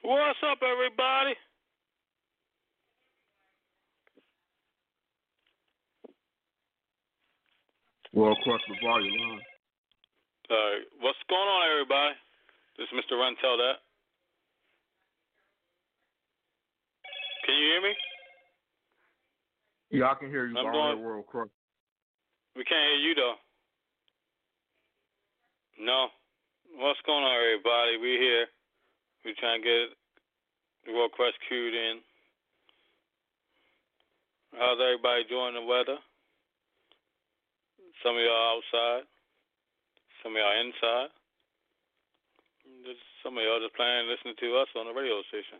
What's up, everybody? Well, across the volume line. What's going on, everybody? This is Mr. Run Tell That. Can you hear me? Yeah, I can hear you. World Cross. We can't hear you, though. No. What's going on, everybody? We here. We trying to get the World Quest queued in. How's everybody enjoying the weather? Some of y'all outside. Some of y'all inside. Some of y'all just playing, listening to us on the radio station.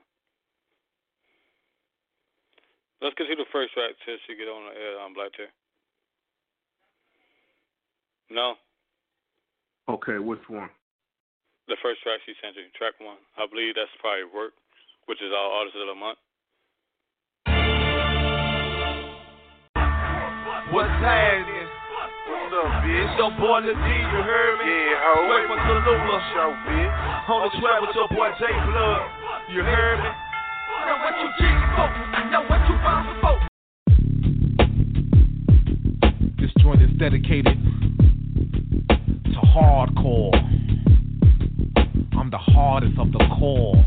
Let's get to the first track since you get on the air on Black Chair. No? Okay, which one? The first track she sent you, track 1. I believe that's probably Work, which is our Artist of the Month. What's happening? What's up, bitch? It's your boy Lil D, you heard me? Yeah, ho. Straight from Tallulah. Show, bitch. On the track with your boy J Blood. You heard me? Know what you did for, know what you found for. This joint is dedicated to hardcore. I'm the hardest of the core.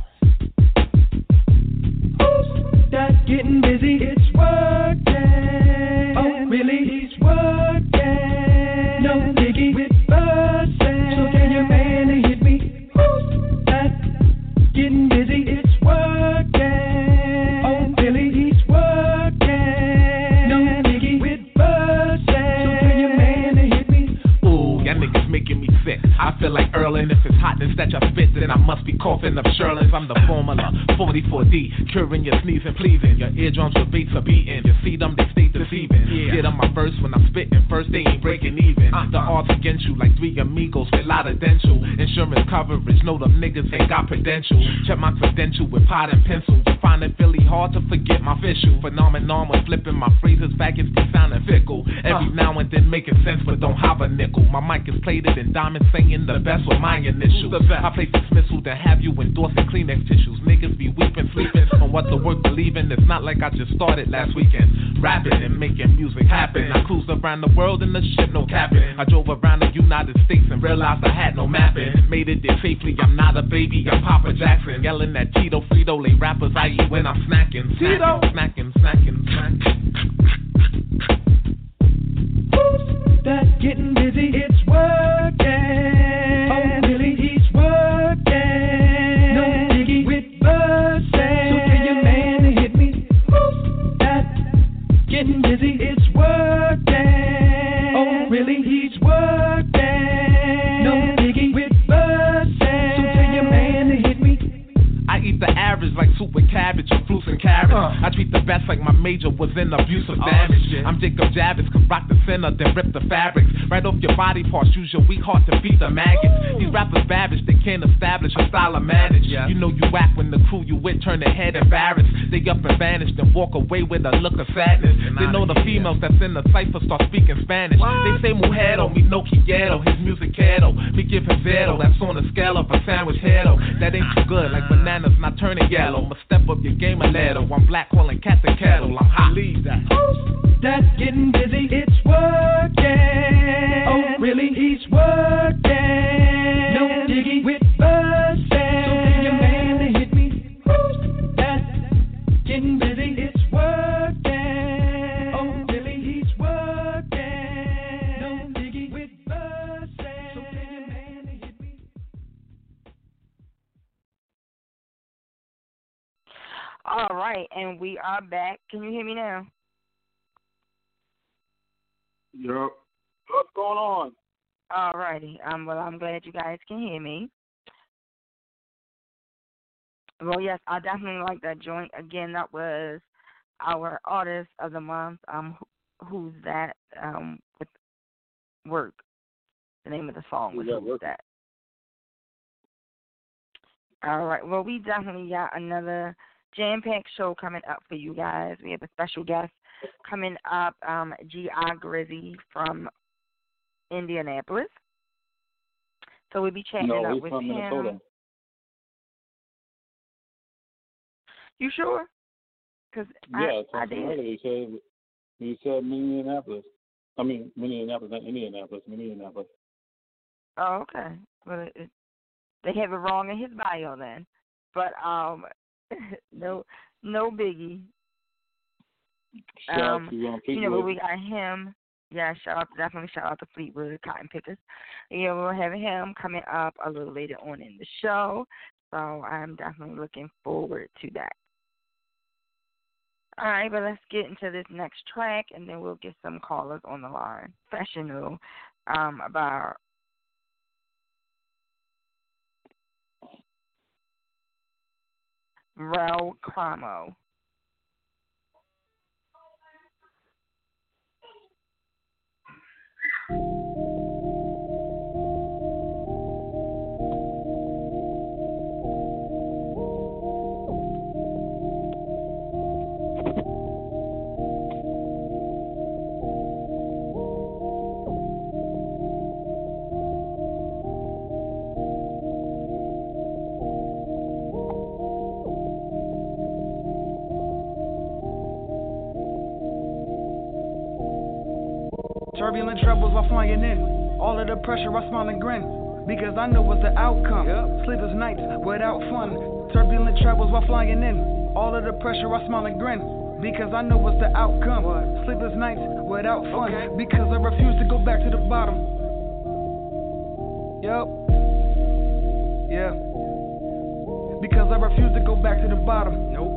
That's getting busy, it's working. Oh, really? He's working. No diggy with buzzing. So can your man hit me? That's getting busy, it's working. Oh, really? He's working. No diggy with buzzing. So can your man hit me? Ooh, y'all niggas making me sick. I feel like Erlin. If it's hotness that y'all spit, then I must be coughing up Sherlins. I'm the formula, 44D, curing your sneezing, pleasing. Your eardrums with beats are beating. You see them, they stay deceiving. Get on my verse when I'm spitting. First, they ain't breaking even. The odds against you like 3 amigos with lot of dental. Insurance coverage, know them niggas ain't got credentials. Check my credential with pot and pencil. You find it really hard to forget my official phenomenon when flipping my phrases. Faggots be sounding fickle. Every now and then making sense, but don't have a nickel. My mic is plated in diamonds, saying the best with my initials. I play dismissal to have you endorsing Kleenex tissues. Niggas be weeping, sleeping on what the work believing. It's not like I just started last weekend. Rapping and making music happen. I cruised around the world in the ship, no capping. I drove around the United States and realized I had no mapping. Made it there safely, I'm not a baby, I'm Papa Jackson. Yelling at Tito, Frito, Lay rappers I eat when I'm snacking. Tito! Snacking. That's getting busy, it's working. Oh, really, he's working. No diggy with buzzing. So can your man hit me? That's getting busy, it's working. Oh, really, he's working. No diggy with buzzing. So can your man hit me? I eat the average like soup with cabbage or fruits and carrots. I treat the best like my major was in abusive damage. I'm Jacob Javits, can rock the center, then rip the fabrics. Right off your body parts, use your weak heart to beat the maggots. These rappers babish, they can't establish a style of manage. You know you whack when the crew you with turn their head embarrassed. They up and vanish, then walk away with a look of sadness. They know the females that's in the cypher start speaking Spanish. They say mujero, mi no quiero, his music quiero. Me give him zero, that's on the scale of a sandwich head. That ain't too good, like bananas not turning yellow. I'ma step up your game a little. I'm black calling cat the kettle. I'm hot. Leave that. That's getting busy, it's working. Oh, really, he's working. No diggy with buzzing. So can your man hit me? That's getting busy, it's working. Oh, really, he's working. No diggy with buzzing. So can your man hit me? All right, and we are back. Can you hear me now? Yup. What's going on? All righty. Well, I'm glad you guys can hear me. Well, yes, I definitely like that joint. Again, that was our Artist of the Month. Who's that? With Work. The name of the song was Who's That. All right. Well, we definitely got another jam-packed show coming up for you guys. We have a special guest coming up, G.I. Grizzy from Indianapolis. So we'll be chatting up with him. Minnesota. You sure? Because Yeah, I did. He said Minneapolis. I mean, Minneapolis, not Indianapolis, Minneapolis. Oh, okay. Well, they have it wrong in his bio then. But no biggie. Shout out to Fleetwood. But we got him. Yeah, definitely shout out to Fleetwood, Cotton Pickers. We'll have him coming up a little later on in the show. So I'm definitely looking forward to that. All right, but let's get into this next track, and then we'll get some callers on the line. Professional about Raul Cramo. Turbulent troubles while flying in. All of the pressure, I smile and grin. Because I know what's the outcome. Sleepless nights without fun. Turbulent troubles while flying in. All of the pressure, I smile and grin. Because I know what's the outcome. Sleepless nights without fun. Because I refuse to go back to the bottom. Yeah. Because I refuse to go back to the bottom.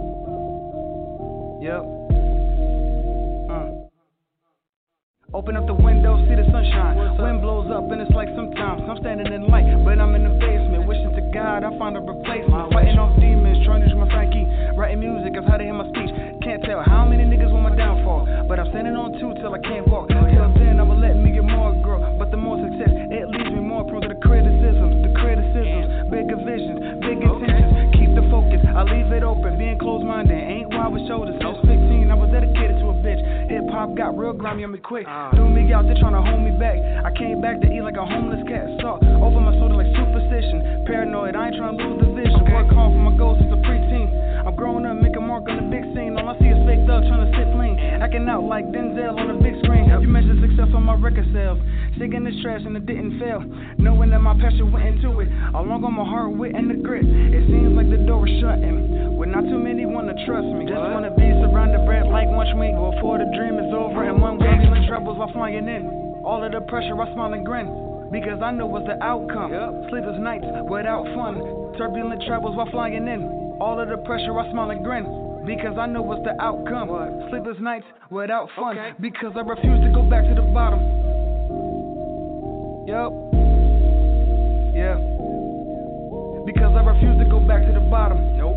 Open up the window, see the sunshine. Wind blows up and it's like sometimes I'm standing in light, but I'm in the basement. Wishing to God I find a replacement. Fighting off demons, trying to use my psyche. Writing music is how to hear my speech. Can't tell how many niggas want my downfall, but I'm standing on two till I can't walk. Till then I'ma let me get more grow. But the more success, it leaves me more prone to the criticisms. Bigger visions, big intentions. Keep the focus, I leave it open. Being closed-minded ain't wide with shoulders. Since 15 I was dedicated to a bitch. Hip-hop got real grimy on me quick. Threw me out there trying to hold me back. I came back to eat like a homeless cat. Saw over my shoulder like superstition. Paranoid, I ain't trying to lose the vision. Work hard for my goals since a preteen. I'm growing up, make a mark on the big scene. All I see is fake thugs trying to sit clean. Acting out like Denzel on the big screen. You mentioned success on my record sales. Shaking this trash and it didn't fail. Knowing that my passion went into it. Along on my heart, wit, and the grit. It seems like the door is shutting. With not too many wanna trust me. Just wanna be surrounded bread like one week. Before the dream is over in 1 week. Turbulent troubles while flying in. All of the pressure, I smile and grin. Because I know what's the outcome. Sleepless nights without fun. Turbulent troubles while flying in. All of the pressure, I smile and grin. Because I know what's the outcome. Sleepless nights without fun. Because I refuse to go back to the bottom. Yeah. Because I refuse to go back to the bottom.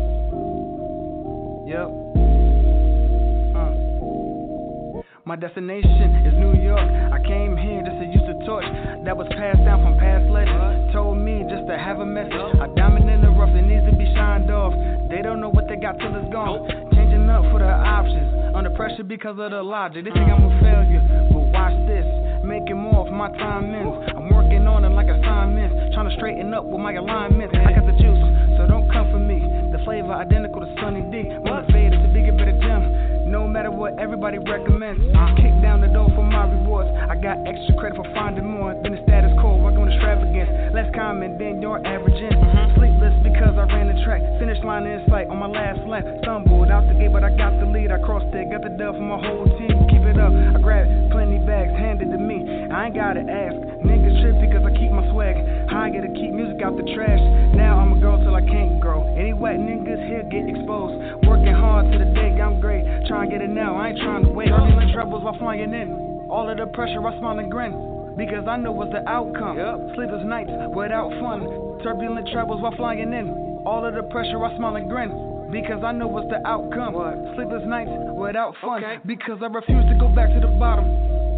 My destination is New York. I came here just to use the torch that was passed down from past legends. Told me just to have a message. A diamond in the rough that needs to be shined off. They don't know what they got till it's gone. Changing up for the options. Under pressure because of the logic. They think I'm a failure, but watch this. Making more of my time ends. I'm working on it like assignments. Trying to straighten up with my alignments. I got the juice, so don't come for me. The flavor identical to Sunny D. Motivated to bigger, better gym. No matter what everybody recommends. Kick down the door for my rewards. I got extra credit for finding more than the status quo. Working on extravagance. Less common than your averaging. Sleepless because I ran the track. Finish line in sight on my last lap. Stumbled out the gate, but I got the lead. I crossed it, got the dub for my whole team. Keep it up. I grabbed plenty bags handed to me. I ain't gotta ask. Niggas trip because I keep my swag. How I gotta keep music out the trash. Now I'm a girl till I can't grow. Any whack niggas here get exposed. Working hard to the day I'm great. Trying to get it now, I ain't trying to wait. Turbulent troubles while flying in. All of the pressure, I smile and grin. Because I know what's the outcome. Sleepless nights without fun. Turbulent troubles while flying in. All of the pressure, I smile and grin. Because I know what's the outcome. Sleepless nights without fun. Because I refuse to go back to the bottom.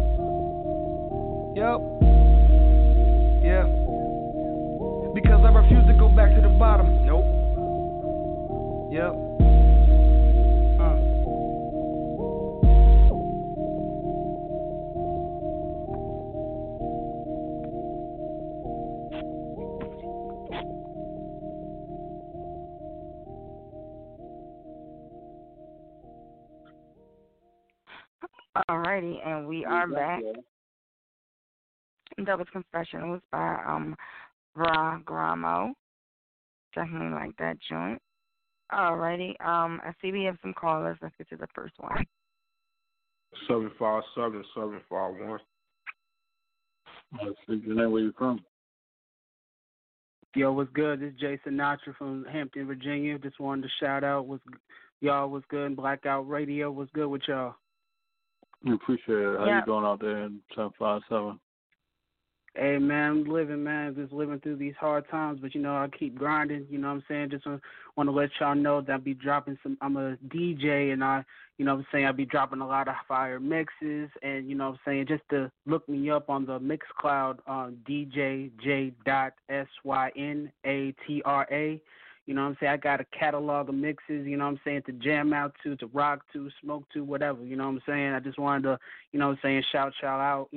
Yeah. Because I refuse to go back to the bottom. Alrighty, and we are back. That was Confessionals by Ra Gramo. Definitely like that joint. Alrighty, I see we have some callers. Let's get to the first one. 757-751. Let's see your name. Where you from? Yo, what's good? This is Jay Sinatra from Hampton, Virginia. Just wanted to shout out y'all was good. Blackout Radio was good with y'all. We appreciate it. How you doing out there in 757? Hey, man, I'm living, man. Just living through these hard times, but, I keep grinding, you know what I'm saying? Just want to let y'all know that I'll be dropping I'm a DJ, and I'll be dropping a lot of fire mixes, and, just to look me up on the Mixcloud on DJJ.SYNATRA. You know what I'm saying? I got a catalog of mixes, to jam out to rock to, smoke to, whatever, you know what I'm saying? I just wanted to, shout y'all out,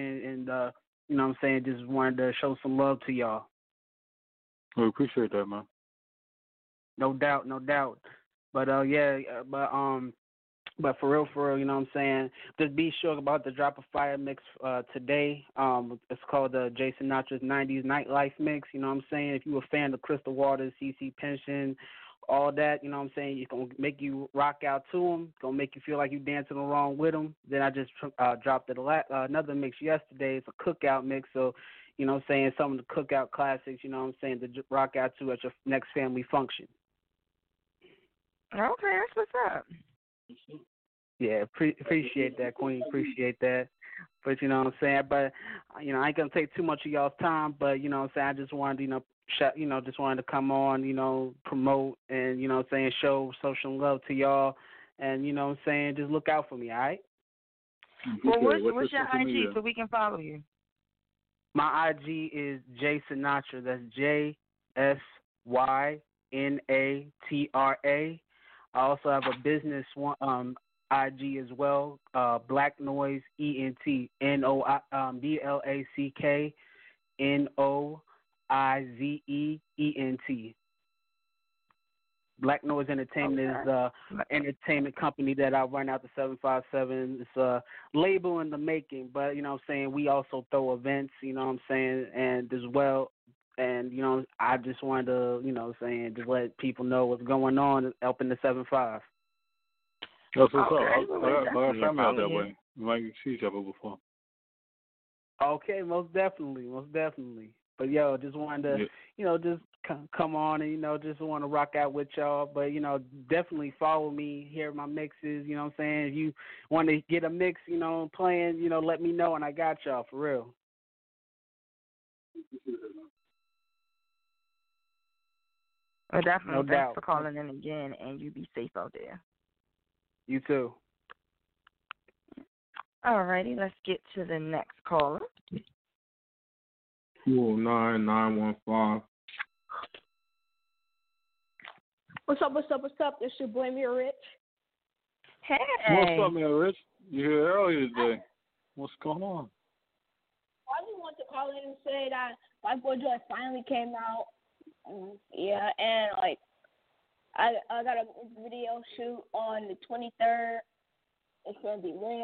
and, just wanted to show some love to y'all. We appreciate that, man. No doubt. But, but for real, just be sure about the Drop of Fire mix today. It's called the Jay Sinatra's 90s Nightlife Mix, you know what I'm saying? If you're a fan of Crystal Waters, CC Pension, all that, you know what I'm saying? It's going to make you rock out to them. It's going to make you feel like you're dancing along with them. Then I just dropped another mix yesterday. It's a cookout mix, so, you know what I'm saying, some of the cookout classics, you know what I'm saying, to rock out to at your next family function. Okay, that's what's up. Yeah, appreciate that, Queen. Appreciate that. But, you know what I'm saying? But, I ain't going to take too much of y'all's time, but, you know what I'm saying, I just wanted to, just wanted to come on, promote and, show social love to y'all. And, you know what I'm saying, just look out for me, all right? Well, what's your IG so we can follow you? My IG is Jay Sinatra. That's JSYNATRA. I also have a business IG as well, Black Noise ENT, BlackNoizeEent. Black Noise Entertainment is an entertainment company that I run out the 757. It's a label in the making, but, you know what I'm saying, we also throw events, you know what I'm saying, and as well. And, I just wanted to, just let people know what's going on up in the 7-5. That's what's up. I got family out that way. We might see each other before. Okay, most definitely. But, just wanted to, just come on and, just want to rock out with y'all. But, definitely follow me, hear my mixes, you know what I'm saying? If you want to get a mix, playing, let me know, and I got y'all, for real. Well, definitely. No doubt. Thanks for calling in again, and you be safe out there. You too. All righty, let's get to the next caller. 209-915. What's up? This your boy, Mia Rich. Hey. What's up, Mia Rich? You here earlier today. What's going on? I just want to call in and say that my boy Joy finally came out. Yeah, and, I got a video shoot on the 23rd. It's going to be lit.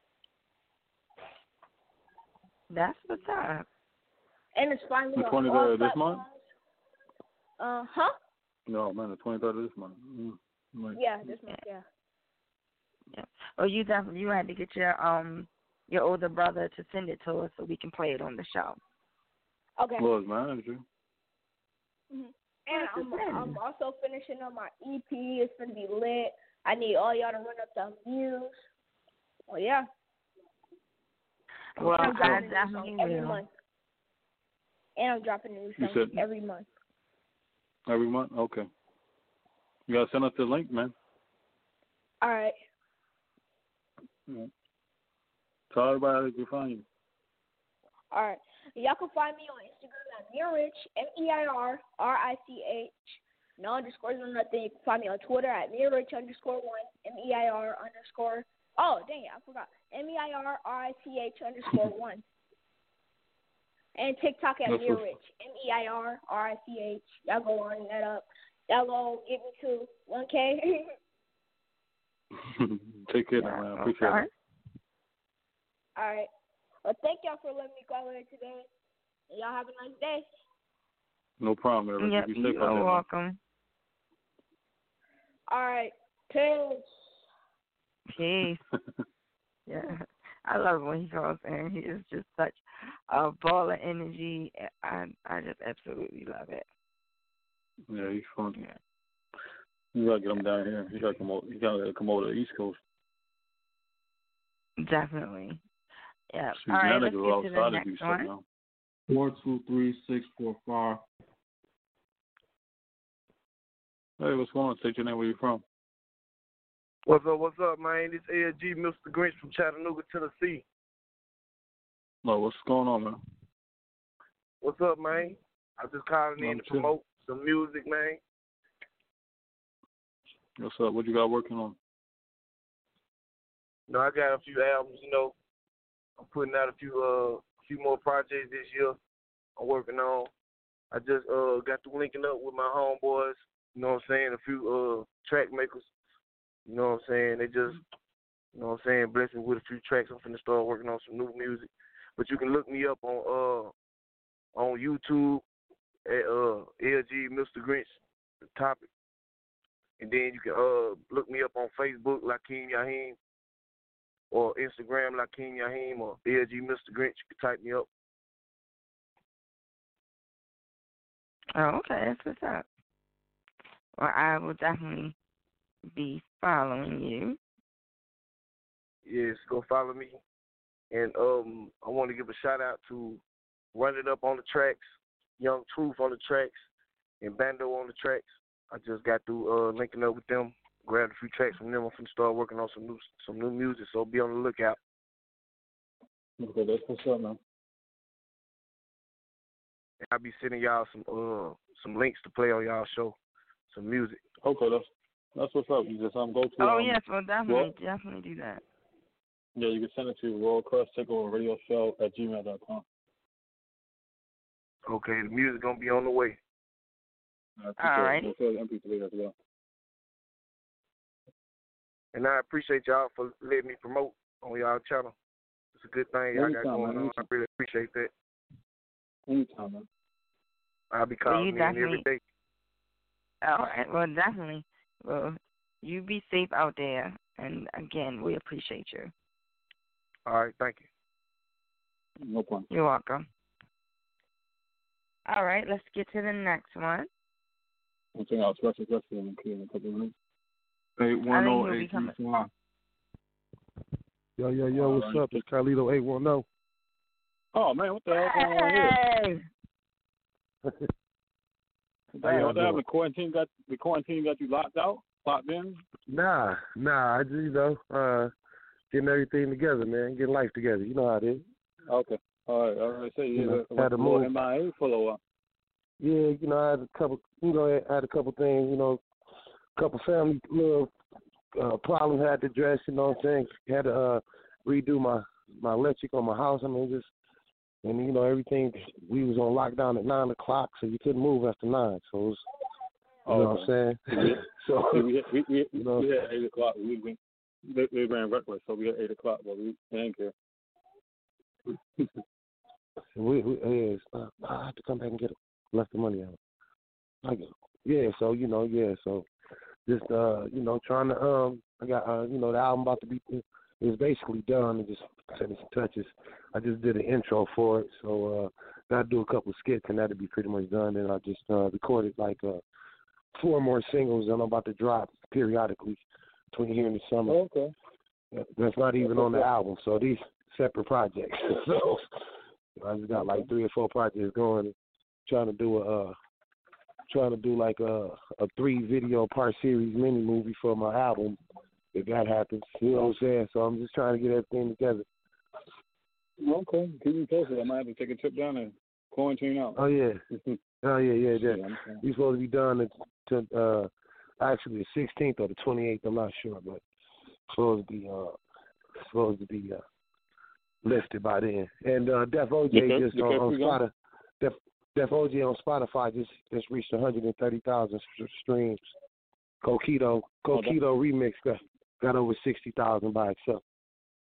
That's what's up. And it's finally the 23rd of this month? Huh? No, man, the 23rd of this month. Yeah, this month, yeah. Well, you had to get your older brother to send it to us so we can play it on the show. Okay. Well, his manager. Mm-hmm. And I'm also finishing up my EP. It's going to be lit. I need all y'all to run up the views. Well, yeah. Well, I'm I definitely every will. month. And I'm dropping new songs every month. Every month? Okay. You got to send us the link, man. All right. Yeah. Tell everybody how they can find you. All right. Y'all can find me on Instagram at Meirich, MEIRRICH. No underscores or nothing. You can find me on Twitter at Meirich_1, MEIR_. Oh, dang it, I forgot. MEIRRICH_1. And TikTok at Meirich, MEIRRICH. Y'all go on that up. Y'all go get me to 1K. Take care, man. I appreciate it. All right. Well, thank y'all for letting me call in today. Y'all have a nice day. No problem, Eric. Yep, You be safe you're out there, man. welcome. All right. Peace. Peace. Yeah, I love when he calls in. He is just such a ball of energy. I just absolutely love it. Yeah, he's fun. Yeah. You gotta get him down here. He gotta come over. He gotta come over to the East Coast. Definitely. Yeah. See, All right, that let's nigga get to the outside to next do something one. now. 423-645. Hey, what's going on? State your name. Where you from? What's up, man? This LG, Mr. Grinch from Chattanooga, Tennessee. No, what's going on, man? What's up, man? I'm just calling in I'm to chilling. promote some music, man. What's up? What you got working on? You know, I got a few albums, you know. I'm putting out a few more projects this year I'm working on. I just got through linking up with my homeboys, you know what I'm saying, a few track makers. You know what I'm saying? They just, you know what I'm saying, blessed me with a few tracks. I'm finna start working on some new music. But you can look me up on YouTube at LG Mr. Grinch, the topic. And then you can look me up on Facebook, Lakeem Yahim, or Instagram, Lakeem Yahim, or LG Mr. Grinch. You can type me up. Oh, okay, that's what's up. Well, I will definitely be following you. Yes, go follow me. And I want to give a shout out to Run It Up on the tracks, Young Truth on the tracks, and Bando on the tracks. I just got through linking up with them, grabbed a few tracks from them. I'm finna start working on some new music, so be on the lookout. Okay, that's what's up, man. And I'll be sending y'all some links to play on y'all show, some music. Okay, that's what's up. You just go to. Oh yes, well definitely do that. Yeah, you can send it to World Crush Takeover Radio Show at gmail.com. Okay, the music gonna be on the way. All right. MP3 as well. And I appreciate y'all for letting me promote on y'all channel. It's a good thing y'all got going on. I really appreciate that. Anytime, man. I'll be calling in every day. All right, well, definitely. Well, you be safe out there. And, again, we appreciate you. All right, thank you. No problem. You're welcome. All right, let's get to the next one. One thing else, Russia in a couple of minutes. 810-825. Yo, what's up? It's Carlito 810. Oh, man, what the hell going on here? What happened? The quarantine got you locked in? Nah. I just, getting everything together, man. Getting life together. You know how it is. Okay. All right. So had to move. MIA for a while. Yeah, I had a couple. I had a couple things. A couple family little problems I had to address. You know what I'm saying? Had to redo my electric on my house. I mean, and everything. We was on lockdown at 9 o'clock, so you couldn't move after 9. So it was, you know what I'm saying? So we had 8 o'clock. They ran reckless, so we had 8 o'clock, but we didn't care. I have to come back and get it. Left the money out. So just trying to I got the album about to be it's basically done and just finishing touches. I just did an intro for it, so gotta do a couple skits and that'll be pretty much done. And I just recorded like 4 more singles and I'm about to drop periodically between here and the summer. Oh, okay. That's not even on the album, so these separate projects. So I just got like 3 or 4 projects going. Trying to do like a 3-video part series mini movie for my album if that happens. You know what I'm saying? So I'm just trying to get everything together. Okay, keep me posted. I might have to take a trip down and quarantine out. Oh yeah. We're supposed to be done to actually the 16th or the 28th. I'm not sure, but supposed to be lifted by then. And Def OJ just on Spotify. Def OJ on Spotify just reached 130,000 streams. Coquito remix got over 60,000 by itself.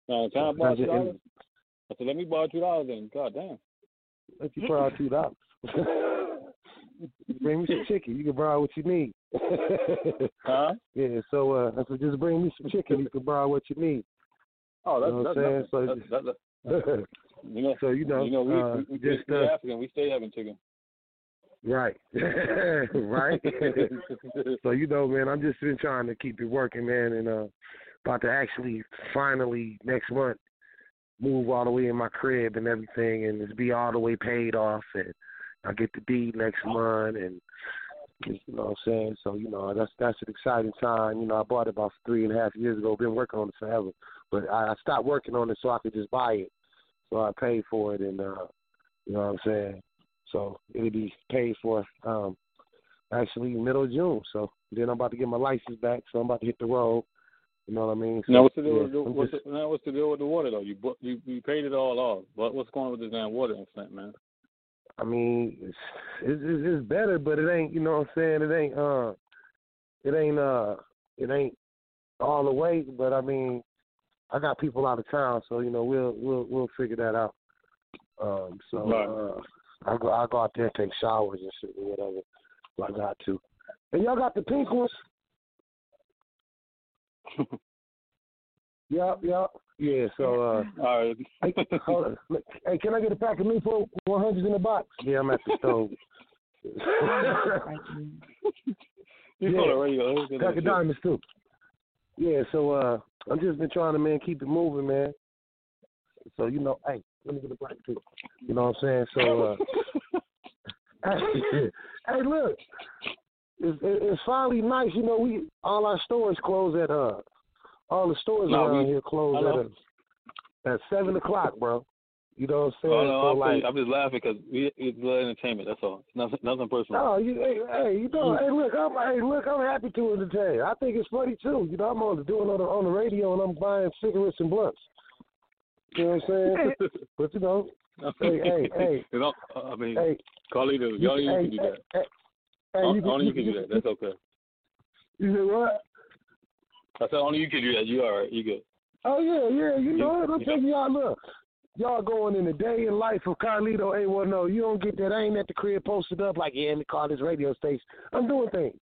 Can I borrow $2? I said, let me borrow $2 then. God damn. Let you borrow $2. Bring me some chicken. You can borrow what you need. Huh? Yeah, so I said, just bring me some chicken. You can borrow what you need. Oh, that's what I'm saying? So, we just African, we stay having chicken. Right. Right. So, man, I'm just been trying to keep it working, man, and about to actually finally next month move all the way in my crib and everything, and just be all the way paid off, and I get the deed next month, and you know what I'm saying? So, that's an exciting time. I bought it about 3.5 years ago, been working on it forever, but I stopped working on it so I could just buy it. So I paid for it, and you know what I'm saying? So it'll be paid for actually middle of June. So then I'm about to get my license back, so I'm about to hit the road. You know what I mean? So, now what's the deal? What's the deal with the water though? You paid it all off, but what's going on with this damn water in Flint, man? I mean, it's better, but it ain't. You know what I'm saying? It ain't all the way. But I mean, I got people out of town, so we'll figure that out. I go out there and take showers and shit or whatever. If I got to. And y'all got the pink ones? Yep. Yeah, so, all right. Hold on. Hey, can I get a pack of Newport 100s in a box? Yeah, I'm at the stove. Pack of diamonds, too. Yeah, so, I've just been trying to, man, keep it moving, man. So, hey, let me get a break, too. You know what I'm saying? So, hey, look, it's finally nice. All our stores close at, all the stores around here close at 7 o'clock, bro. You know what I'm saying? Oh, no, so, I'm just laughing because it's entertainment, that's all. It's nothing personal. Oh, look, I'm happy to entertain. I think it's funny, too. I'm on the radio, and I'm buying cigarettes and blunts. You know what I'm saying? But, hey. I mean, Carlito, y'all you can do that. Only you can do that. That's okay. You said what? I said only you can do that. You all right. You good. Oh, yeah. I'm telling y'all, look. Y'all going in the day in life of Carlito A10. You don't get that. I ain't at the crib posted up like, let me call this radio station. I'm doing things.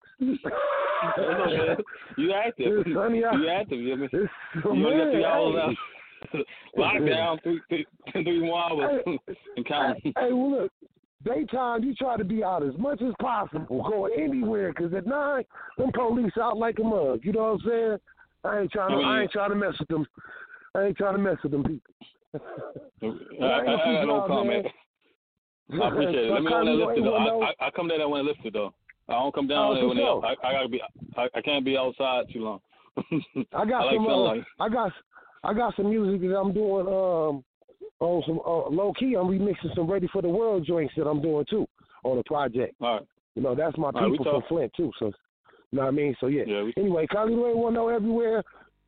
You active. You active. You only got 3 hours out. Lockdown, 3 more hours and counting. Hey, well, look, daytime, you try to be out as much as possible, go anywhere, because at night, them police out like a mug. You know what I'm saying? I ain't trying to mess with them. I ain't trying to mess with them people. I got no comment. I appreciate it. Let me know when I lift it, though. I come down when I lift it, though. I don't come down there when I gotta be. I can't be outside too long. I got some music that I'm doing on some low key. I'm remixing some Ready for the World joints that I'm doing too on the project. All right. That's my people from Flint too. So, you know what I mean? So yeah. Anyway, Carlito A10 everywhere.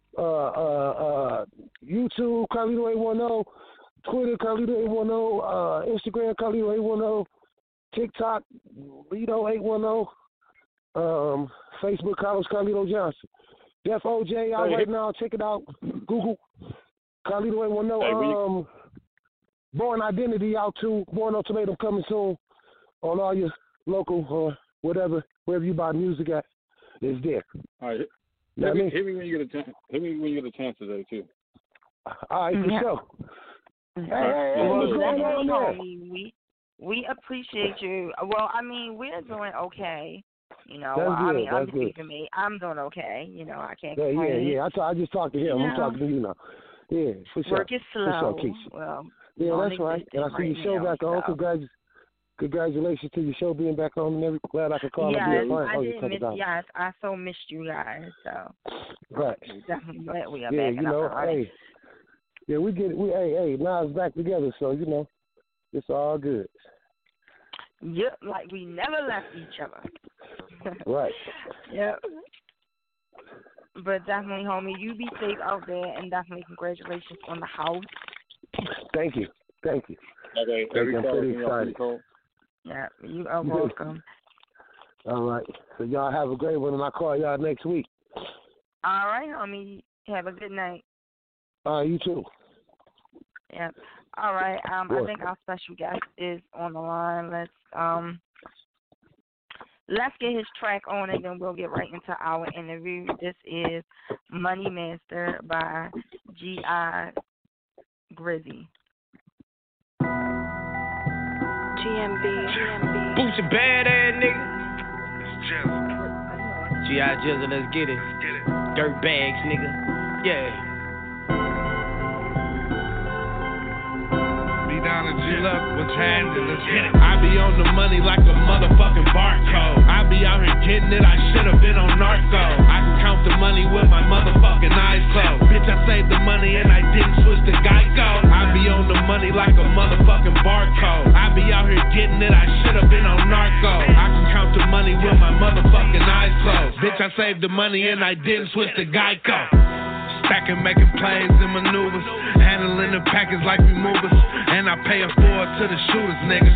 YouTube Carlito A10, Twitter Carlito A10, Instagram Carlito A10, TikTok Lito A10, Facebook Carlito Johnson. Def OJ out right now. Check it out. Google Carlito A10. Born Identity out too. Born Ultimatum coming soon on all your local or whatever, wherever you buy music at. It's there. All right. Hit me when you get a chance. Hit me when you get a chance today too. All right, for sure. Hey, what's going on there? We appreciate you. Well, I mean, we're doing okay. I'm speaking for me. I'm doing okay. I can't complain. Yeah. I just talked to him. I'm talking to you now. Yeah, for sure. Work is slow. For sure, well, that's right. And I see your show back on. Congratulations to your show being back on. And glad I could call Yes, I so missed you guys. So right. Definitely glad we are back. Yeah, now it's back together. So it's all good. Yep, like we never left each other. Right. Yep. But definitely, homie, you be safe out there, and definitely congratulations on the house. Thank you. Okay, I'm pretty excited. Yeah, you are welcome. All right. So y'all have a great one, and I'll call y'all next week. All right, homie. Have a good night. You too. Yep. All right. I think our special guest is on the line. Let's get his track on, and then we'll get right into our interview. This is Money Master by G.I. Grizzy. GMB. Boots a bad ass nigga. G.I. Jizzle, let's get it. Dirt bags, nigga. Yeah. Down and chill up, what's happening? Let's get it. I be on the money like a motherfucking barcode. I be out here getting it, I should've been on narco. I can count the money with my motherfucking eyes closed. Bitch, I saved the money and I didn't switch to Geico. I be on the money like a motherfucking barcode. I be out here getting it, I should've been on narco. I can count the money with my motherfucking eyes closed. Bitch, I saved the money and I didn't switch to Geico. Stacking, making plays and maneuvers, handling the package like we movers, and I pay a forward to the shooters, niggas.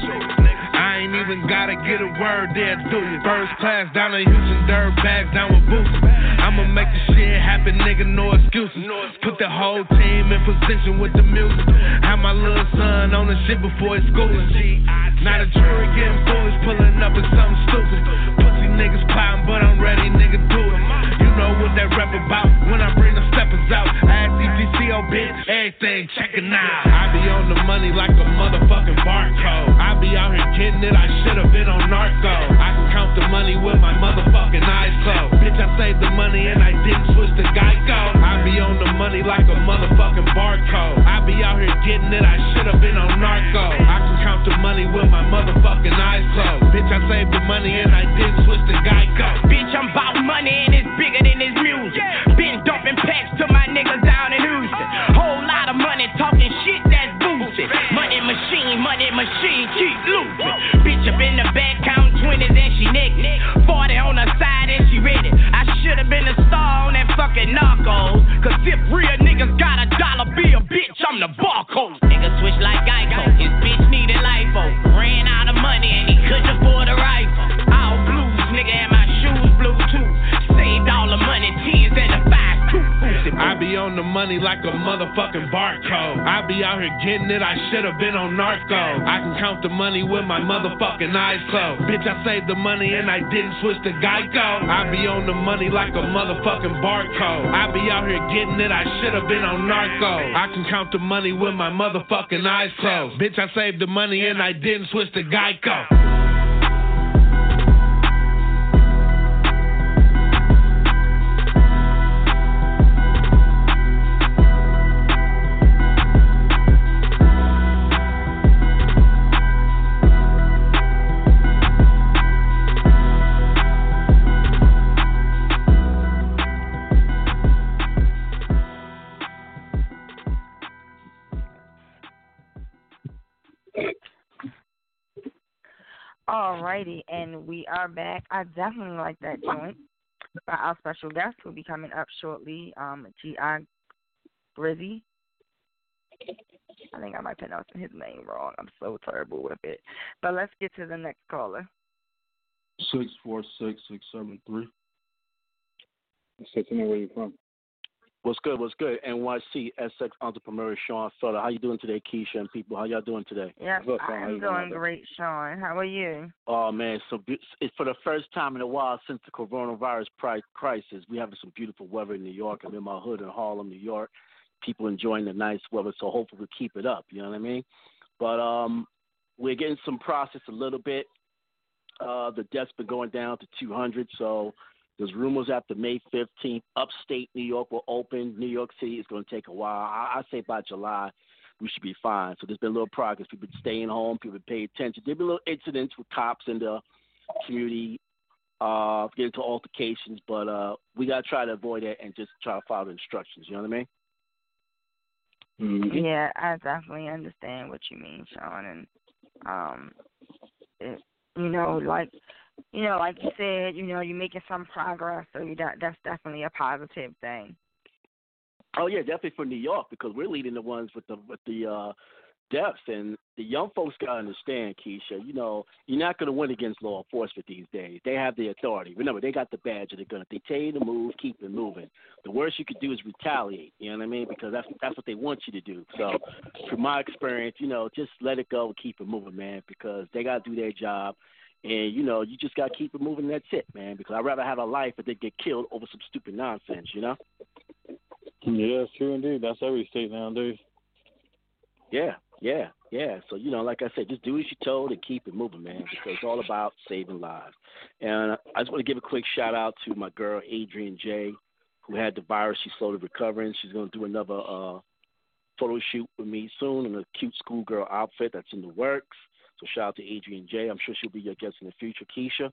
I ain't even gotta get a word there, do you? First class down in Houston, dirt bags down with boots. I'ma make the shit happen, nigga, no excuses. Put the whole team in position with the music. Have my little son on the shit before it's schooling. Now the jury getting foolish, pulling up with something stupid. Pussy niggas plotting, but I'm ready, nigga, do it. You know what that rap about when I bring the steppers out. I ask ETCO, bitch, everything checking out. I be on the money like a motherfucking barcode. I be out here getting it, I should've been on narco. I can count the money with my motherfucking eyes closed. Bitch, I saved the money and I didn't switch to Geico. I be on the money like a motherfucking barcode. I be out here getting it, I should've been on narco. I can count the money with my motherfucking eyes closed. Bitch, I saved the money and I didn't switch to Geico. Bitch, I'm about money and it's bigger than this music. Been dumping packs to my niggas down in Houston. Whole lot of money talking shit that's boosted. Money machine, keep losing. Bitch up in the back counting 20s and she naked. 40 on the side and she ready. I should've been a star on that fucking Narcos. Cause if real niggas got a dollar bill, bitch, I'm the barcode. Nigga switch like Geico. His bitch needed LIFO. Ran out of money and he couldn't afford a rifle. All blues, nigga, and my shoes blue too. Saved all the money, 10s and the 5s too. I be on the money like a motherfucking barcode. I be out here getting it, I should've been on narco. I can count the money with my motherfucking eyes closed. Bitch, I saved the money and I didn't switch to Geico. I be on the money like a motherfucking barcode. I be out here getting it, I should've been on narco. I can count the money with my motherfucking eyes closed. Bitch, I saved the money and I didn't switch to Geico. Alrighty, and we are back. I definitely like that joint by our special guest who will be coming up shortly, G.I. Grizzy. I think I might pronounce his name wrong. I'm so terrible with it. But let's get to the next caller. 646-673. Say to me where you from. What's good? NYC SX entrepreneur Sean Feller. How you doing today, Keisha and people? How y'all doing today? Yeah, I'm doing great, Sean. How are you? Oh man, so it's for the first time in a while since the coronavirus crisis. We have some beautiful weather in New York. I'm in my hood in Harlem, New York. People enjoying the nice weather, so hopefully we keep it up. You know what I mean? But we're getting some process a little bit. The death's been going down to 200, so. There's rumors after May 15th, upstate New York will open. New York City is going to take a while. I say by July, we should be fine. So there's been a little progress. People staying home. People pay attention. There's been little incidents with cops in the community, getting into altercations. But we got to try to avoid that and just try to follow the instructions. You know what I mean? Mm-hmm. Yeah, I definitely understand what you mean, Sean. And, like you said, you're making some progress, so that's definitely a positive thing. Oh yeah, definitely for New York because we're leading the ones with the depth, and the young folks gotta understand, Keisha. You know, you're not gonna win against law enforcement these days. They have the authority. Remember, they got the badge of the gun. If they tell you to move, keep it moving. The worst you could do is retaliate. You know what I mean? Because that's what they want you to do. So, from my experience, you know, just let it go and keep it moving, man. Because they gotta do their job. And, you know, you just got to keep it moving. And that's it, man. Because I'd rather have a life than get killed over some stupid nonsense, you know? Yeah, it's true indeed. That's every state nowadays. Yeah. So, you know, like I said, just do as you're told and keep it moving, man, because it's all about saving lives. And I just want to give a quick shout-out to my girl, Adrian J., who had the virus. She's slowly recovering. She's going to do another photo shoot with me soon in a cute schoolgirl outfit that's in the works. So shout out to Adrian J. I'm sure she'll be your guest in the future. Keisha?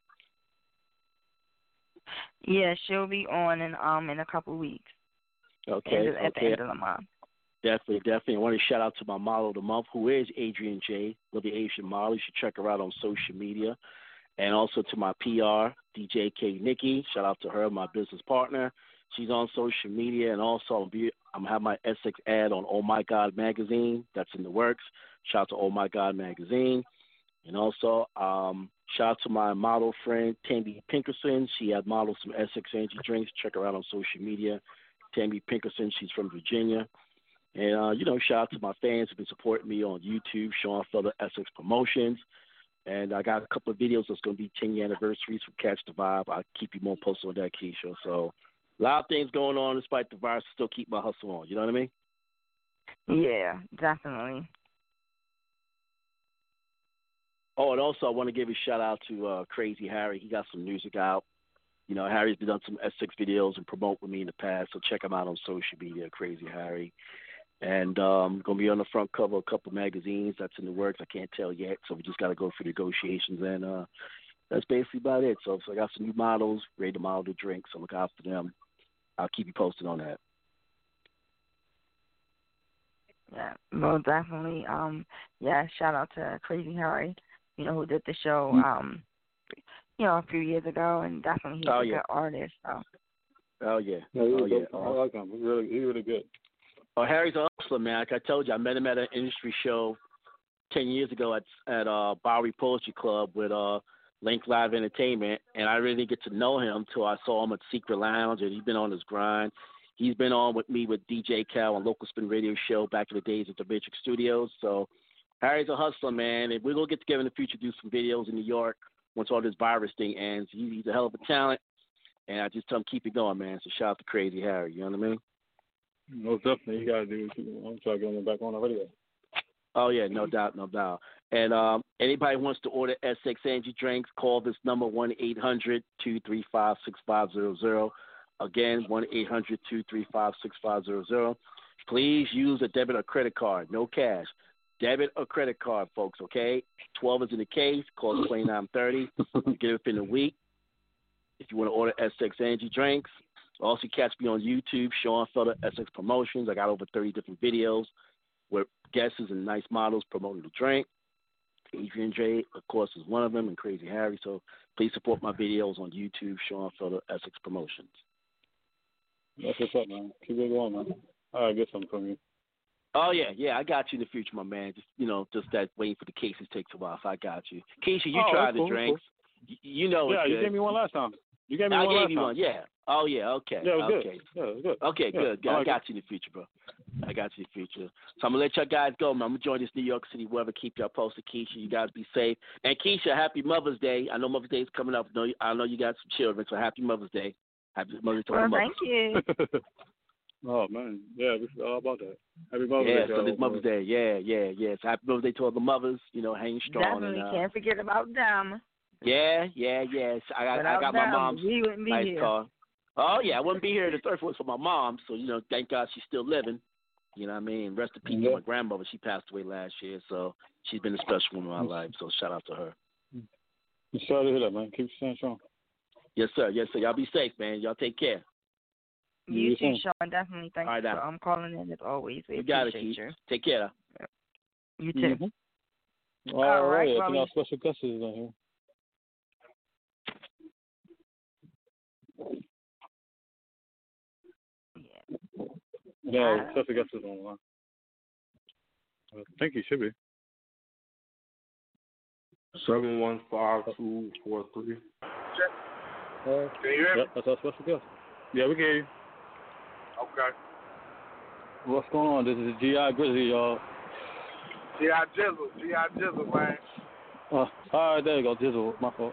Yeah, she'll be on in a couple of weeks. Okay. At the end of the month. Definitely. I want to shout out to my model of the month, who is Adrian J. Love the Asian model. You should check her out on social media. And also to my PR, DJ K. Nikki. Shout out to her, my business partner. She's on social media. And also, I'm going to have my Essex ad on Oh My God Magazine. That's in the works. Shout out to Oh My God Magazine. And also, shout out to my model friend, Tammy Pinkerson. She has modeled some Essex Energy drinks. Check her out on social media. Tammy Pinkerson, she's from Virginia. And, you know, shout out to my fans who've been supporting me on YouTube, Sean Feather Essex Promotions. And I got a couple of videos that's going to be 10-year anniversaries from Catch the Vibe. I'll keep you more posted on that, Keisha. So, a lot of things going on despite the virus. Still keep my hustle on. You know what I mean? Yeah, definitely. Oh, and also I want to give a shout-out to Crazy Harry. He got some music out. You know, Harry's been done some Essex videos and promote with me in the past, so check him out on social media, Crazy Harry. And going to be on the front cover of a couple magazines. That's in the works. I can't tell yet, so we just got to go through negotiations, and that's basically about it. So I got some new models, ready to model the drinks, so look out for them. I'll keep you posted on that. Yeah, well, definitely. Yeah, shout out to Crazy Harry, you know, who did the show, you know, a few years ago, and definitely he's a good artist. So. Oh, yeah. I like him. He's really good. Oh, Harry's a hustler, man. Like I told you, I met him at an industry show 10 years ago at Bowery Poetry Club with Link Live Entertainment, and I really didn't get to know him until I saw him at Secret Lounge, and he's been on his grind. He's been on with me with DJ Cal on Local Spin Radio Show back in the days at the Matrix Studios. So Harry's a hustler, man, and we're going to get together in the future, do some videos in New York once all this virus thing ends. He's a hell of a talent, and I just tell him keep it going, man. So shout out to Crazy Harry, you know what I mean? Most definitely. You got to do what you want. I'm trying to get him back on the radio. Oh, yeah, no doubt. And anybody wants to order Essex Energy drinks, call this number, 1-800-235-6500. Again, 1-800-235-6500. Please use a debit or credit card, no cash. Debit or credit card, folks, okay? 12 is in the case. Call 2930. Get it within a week. If you want to order Essex Energy drinks, also catch me on YouTube, Sean Feather Essex Promotions. I got over 30 different videos with guests and nice models promoting the drink. Adrian J, of course, is one of them, and Crazy Harry. So please support my videos on YouTube, Sean Feather Essex Promotions. That's what's up, man. Keep it going, man. I'll get something from you. Oh, yeah, I got you in the future, my man. Just that waiting for the cases takes a while. I got you. Keisha, you tried the drinks. Cool. You know it's good. Yeah, you gave me one last time. I gave you one, yeah. Oh, yeah, okay. Yeah, it was okay. Good. Yeah, it was good. Okay, good. I got you in the future, bro. I got you in the future. So I'm going to let y'all guys go, man. I'm going to join this New York City weather. Keep y'all posted, Keisha. You guys be safe. And Keisha, happy Mother's Day. I know Mother's Day is coming up. I know you got some children, so happy Mother's Day. Happy Mother's Day to all the mothers. Thank you. Oh, man. Yeah, we forgot all about that. Happy Mother's Day. Yeah, so this Mother's Day. Yeah. So happy Mother's Day to all the mothers, hanging strong. Definitely can't forget about them. Yeah. I got my mom's nice car. Oh, yeah, I wouldn't be here if the earth was for my mom, so, thank God she's still living. You know what I mean? Rest in peace to my grandmother. She passed away last year, so she's been a special one in my life, so shout out to her. I'm sorry to hear that, man. Keep staying strong. Yes, sir. Y'all be safe, man. Y'all take care. You too, Sean. Definitely. Thank you for calling in as always. We appreciate you. Take care. You too. Mm-hmm. All right. I think our special guest is on here. Yeah, special guest is on. I think he should be. 715-243. Can you hear me? Yep, that's our special guest. Yeah, we can hear you. Okay. What's going on? This is G.I. Grizzly, y'all. G.I. Jizzle, man. All right, there you go, Jizzle. My fault.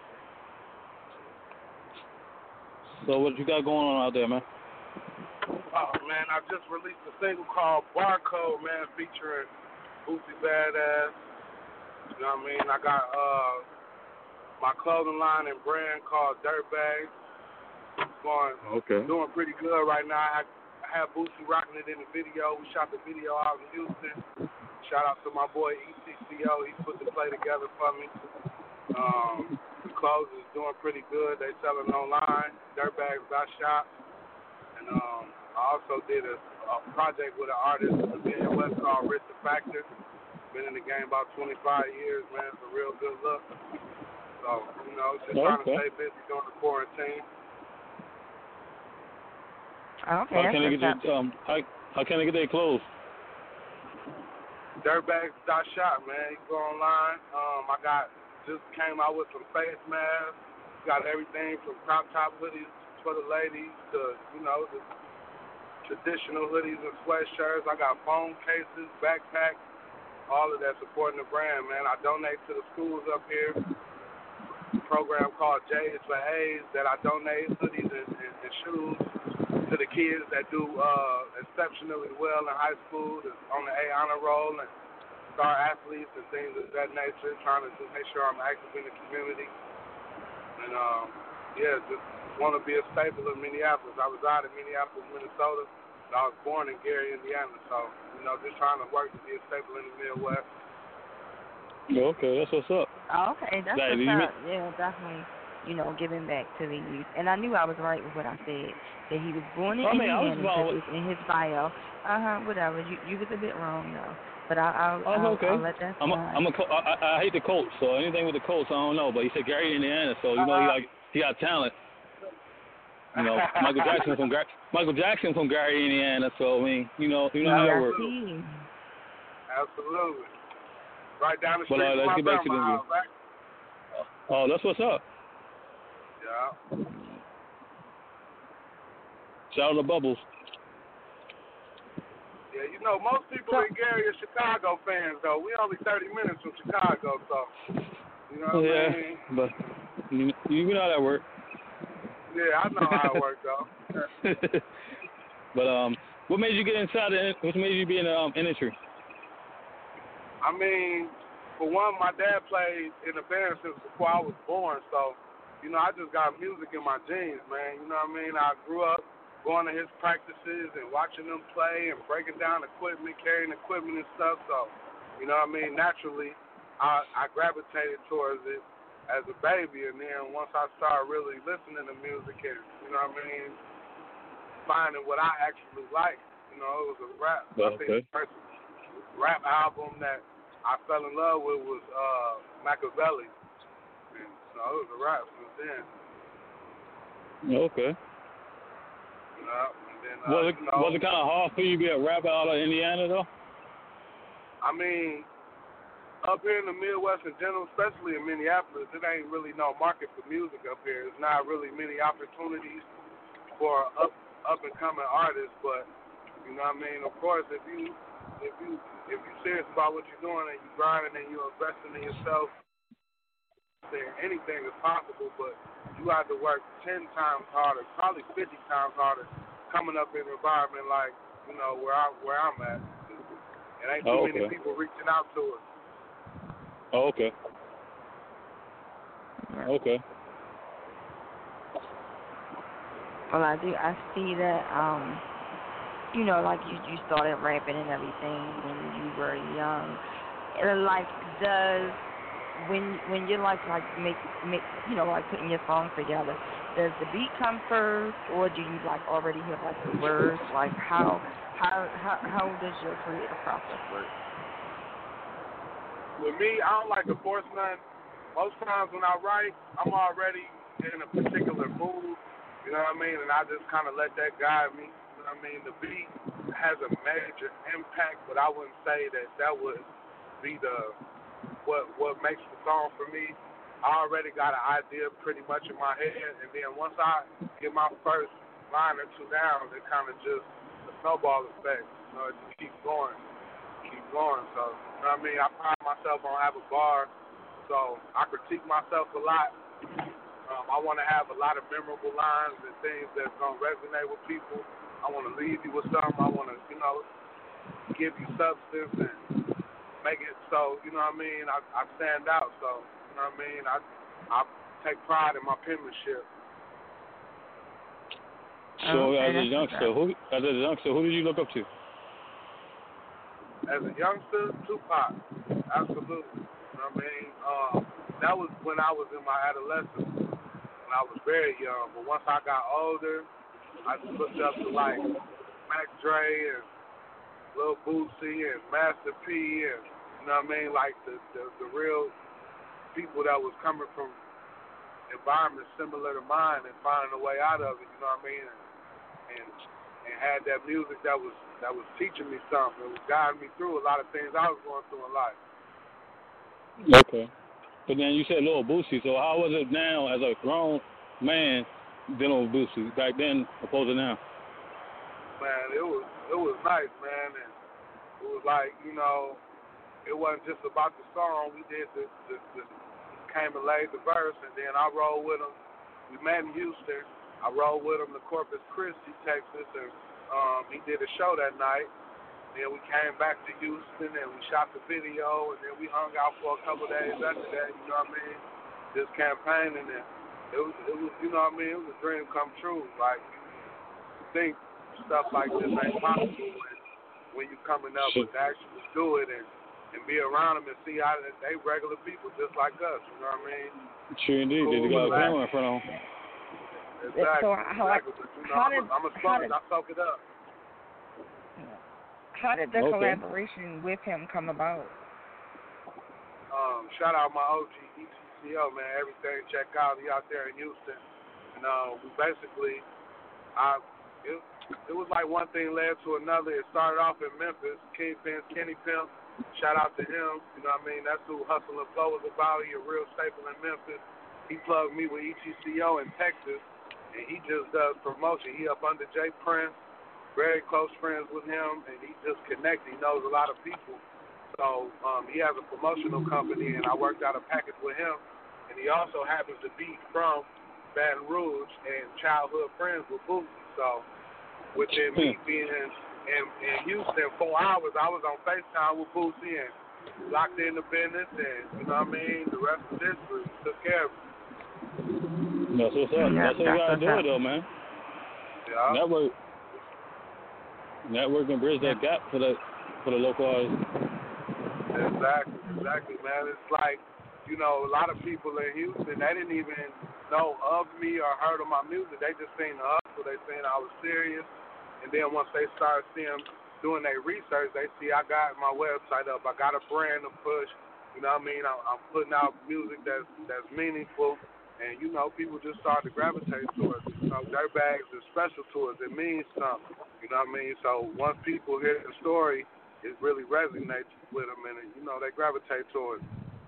So what you got going on out there, man? Oh, man, I just released a single called Barcode, man, featuring Boosie Badass. You know what I mean? I got my clothing line and brand called Dirtbag. Doing pretty good right now. I have Boosie rocking it in the video. We shot the video out in Houston. Shout out to my boy ECCO. He put the play together for me. The clothes is doing pretty good. They selling online. Dirtbags.shop. And I also did a project with an artist in the Midwest called Rich the Factor. Been in the game about 25 years, man. It's a real good look. So, you know, just trying to stay busy during the quarantine. Okay. How can they get their clothes? Dirtbags.shop, man. You go online. Just came out with some face masks. Got everything from crop top hoodies for the ladies to, you know, the traditional hoodies and sweatshirts. I got phone cases, backpacks, all of that supporting the brand, man. I donate to the schools up here. A program called J is for A's that I donate hoodies and shoes to the kids that do exceptionally well in high school, that's on the A honor roll, and star athletes and things of that nature, trying to just make sure I'm active in the community. And, just want to be a staple in Minneapolis. I reside in Minneapolis, Minnesota, but I was born in Gary, Indiana. So, you know, just trying to work to be a staple in the Midwest. Okay, that's what's up. Okay, that's what's up. Yeah, definitely, you know, giving back to the youth. And I knew I was right with what I said, that he was born in Indiana, because it's in his bio. Whatever. You was a bit wrong, though. But I'll let that slide. I hate the Colts, so anything with the Colts, I don't know. But he said Gary, Indiana, so you know he got talent. You know, Michael Jackson from Gary, Indiana. So I mean, you know how that works. Absolutely. Right down the street But let's from get my back to the grandma's, right? Oh, that's what's up. Yeah. Shout out to Bubbles. Yeah, you know, most people in Gary are Chicago fans, though. We only 30 minutes from Chicago, so, you know what I mean? But you know how that works. Yeah, I know how it works, though. But what made you get inside what made you be in the industry? I mean, for one, my dad played in a band since before I was born, so, you know, I just got music in my genes, man. You know what I mean? I grew up going to his practices and watching them play and breaking down equipment, carrying equipment and stuff. So, you know what I mean? Naturally, I gravitated towards it as a baby. And then once I started really listening to music and, you know what I mean, finding what I actually liked, you know, it was a rap. I think the first rap album that I fell in love with was Machiavelli. And so it was a rap since then. Okay. And then, was it kind of hard for you to be a rapper out of Indiana, though? I mean, up here in the Midwest in general, especially in Minneapolis, it ain't really no market for music up here. There's not really many opportunities for up and coming artists. But you know what I mean. Of course, if you serious about what you're doing and you're grinding and you're investing in yourself, then anything is possible. But you have to work 10 times harder, probably 50 times harder, coming up in an environment like, you know, where I'm at. It ain't too many people reaching out to us. Oh, okay. Okay. Well, I see that, you know, like you started rapping and everything when you were young. Like, when you're like make you know, like putting your songs together, does the beat come first, or do you like already have like the words? Like how does your creative process work? With me, I don't like to force nothing. Most times when I write, I'm already in a particular mood, you know what I mean, and I just kind of let that guide me. You know I mean, the beat has a major impact, but I wouldn't say that would be what makes the song for me. I already got an idea pretty much in my head, and then once I get my first line or two down, it kind of just a snowball effect. You know, it just keeps going. So, you know what I mean? I pride myself on having bars, so I critique myself a lot. I want to have a lot of memorable lines and things that's going to resonate with people. I want to leave you with something. I want to, give you substance and make it so, you know what I mean, I stand out. So, you know what I mean, I take pride in my penmanship. So as a youngster, who did you look up to? As a youngster, Tupac, absolutely. You know what I mean? That was when I was in my adolescence, when I was very young. But once I got older, I just looked up to like Mac Dre and Lil Boosie and Master P and, you know what I mean, like the real people that was coming from environments similar to mine and finding a way out of it, you know what I mean, and had that music that was teaching me something. It was guiding me through a lot of things I was going through in life. Okay. But then you said Lil Boosie, so how was it now as a grown man dealing with Boosie back then opposed to now? Man, it was nice, man, and it was like, it wasn't just about the song. We did the came and laid the verse, and then I rolled with him. We met in Houston. I rolled with him to Corpus Christi, Texas, and he did a show that night. Then we came back to Houston, and we shot the video, and then we hung out for a couple of days after that, you know what I mean? Just campaigning, and it was, you know what I mean? It was a dream come true. Like, you think stuff like this ain't possible when you coming up, but to actually do it and be around them and see how they regular people just like us, you know what I mean? True indeed. Cool. They got a camera in front of them. Exactly. So I'm a sponge. I soak it up. How did the collaboration with him come about? Shout out my OG ETCO, man. Everything check out. He out there in Houston. And we basically, it was like one thing led to another. It started off in Memphis. Kingpin, Kenny Pimp. Shout out to him. You know what I mean? That's who Hustle and Flow was about. He a real staple in Memphis. He plugged me with ETCO in Texas, and he just does promotion. He up under Jay Prince, very close friends with him, and he just connected. He knows a lot of people. So he has a promotional company, and I worked out a package with him. And he also happens to be from Baton Rouge and childhood friends with Boosie. So within me being in Houston 4 hours, I was on FaceTime with Boosie and locked in the business, and you know what I mean? The rest of this was took care of it. That's what's up. That's what you gotta do it though, man. Yeah. Network and bridge that gap for the local artists. Exactly, man. It's like, a lot of people in Houston, they didn't even know of me or heard of my music. They just seen the hustle. They seen I was serious. And then once they started doing their research, they see I got my website up. I got a brand to push. You know what I mean? I'm putting out music that's meaningful. And, people just started to gravitate towards it. Dirtbags is special to us. It means something. You know what I mean? So once people hear the story, it really resonates with them, and, they gravitate towards it.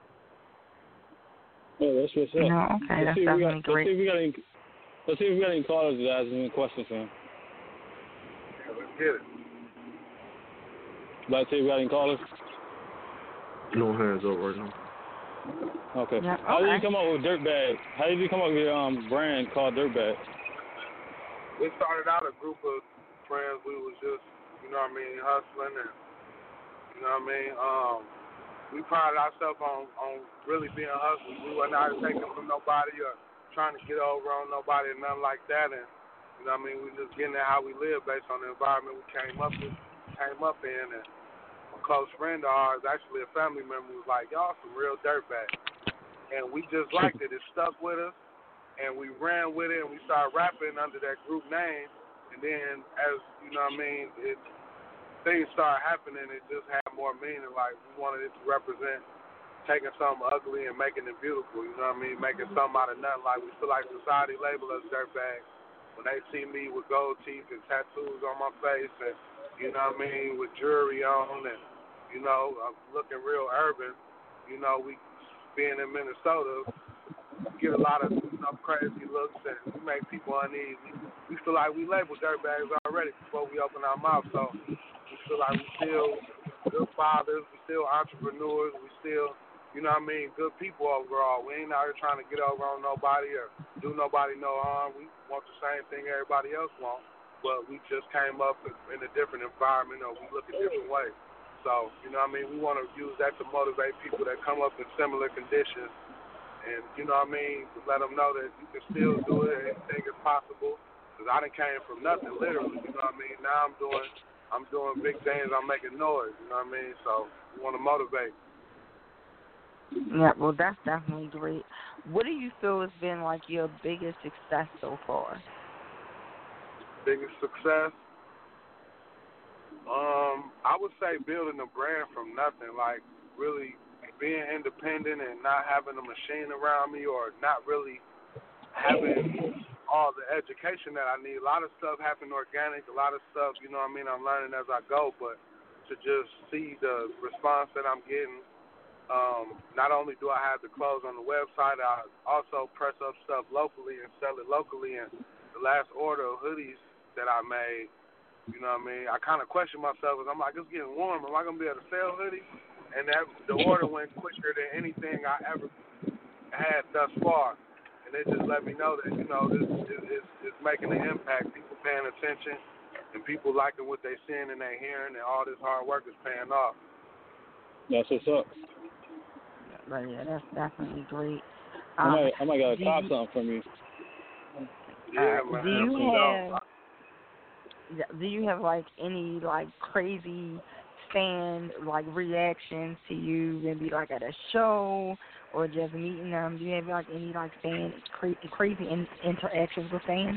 Oh, that's what's up. No, okay, that's definitely great. Let's see if we got any callers that ask any questions for him. Yeah, let's get it. Let's see if we got any callers. No hands up right now. Okay. Yeah, How did you come up with Dirtbag? How did you come up with your brand called Dirtbag? We started out a group of friends. We was just, hustling and, we prided ourselves on really being hustlers. We were not taking from nobody or trying to get over on nobody and nothing like that. And, we just getting at how we live based on the environment we came up in. And a close friend of ours, actually a family member, was like, y'all some real dirtbags. And we just liked it. It stuck with us. And we ran with it, and we started rapping under that group name. And then, as things started happening, it just had more meaning. Like, we wanted it to represent taking something ugly and making it beautiful, Making something out of nothing. Like, we feel like society labeled us dirtbags. when they see me with gold teeth and tattoos on my face and, you know what I mean, with jewelry on and, you know, I'm looking real urban. You know, we being in Minnesota, get a lot of, you know, crazy looks and we make people uneasy. We feel like we label dirtbags already before we open our mouth, so we feel like we still good fathers, we still entrepreneurs, we still, you know what I mean, good people overall. We ain't out here trying to get over on nobody or do nobody no harm. We want the same thing everybody else wants, but we just came up in a different environment or we look a different way. So, you know what I mean, we want to use that to motivate people that come up in similar conditions and, you know what I mean, to let them know that you can still do it, anything is possible. Because I done came from nothing, literally, you know what I mean? Now I'm doing big things, I'm making noise, you know what I mean? So we want to motivate. Yeah, well, that's definitely great. What do you feel has been, like, your biggest success so far? Biggest success? I would say building a brand from nothing, like really being independent and not having a machine around me or not really having all the education that I need. A lot of stuff happened organic, a lot of stuff, you know what I mean, I'm learning as I go, but to just see the response that I'm getting, not only do I have the clothes on the website, I also press up stuff locally and sell it locally, and the last order of hoodies that I made, you know what I mean, I kind of question myself, because I'm like, it's getting warm, am I going to be able to sell hoodies? And that the order went quicker than anything I ever had thus far. And it just let me know that, you know, this is making an impact. People paying attention and people liking what they're seeing and they're hearing, and all this hard work is paying off. That's what's up. Right, yeah, that's definitely great. I might gotta cop something from you. Yeah, man. Do you have like any like crazy fan like reactions to you, maybe like at a show or just meeting them? Do you have like any like fan crazy interactions with fans?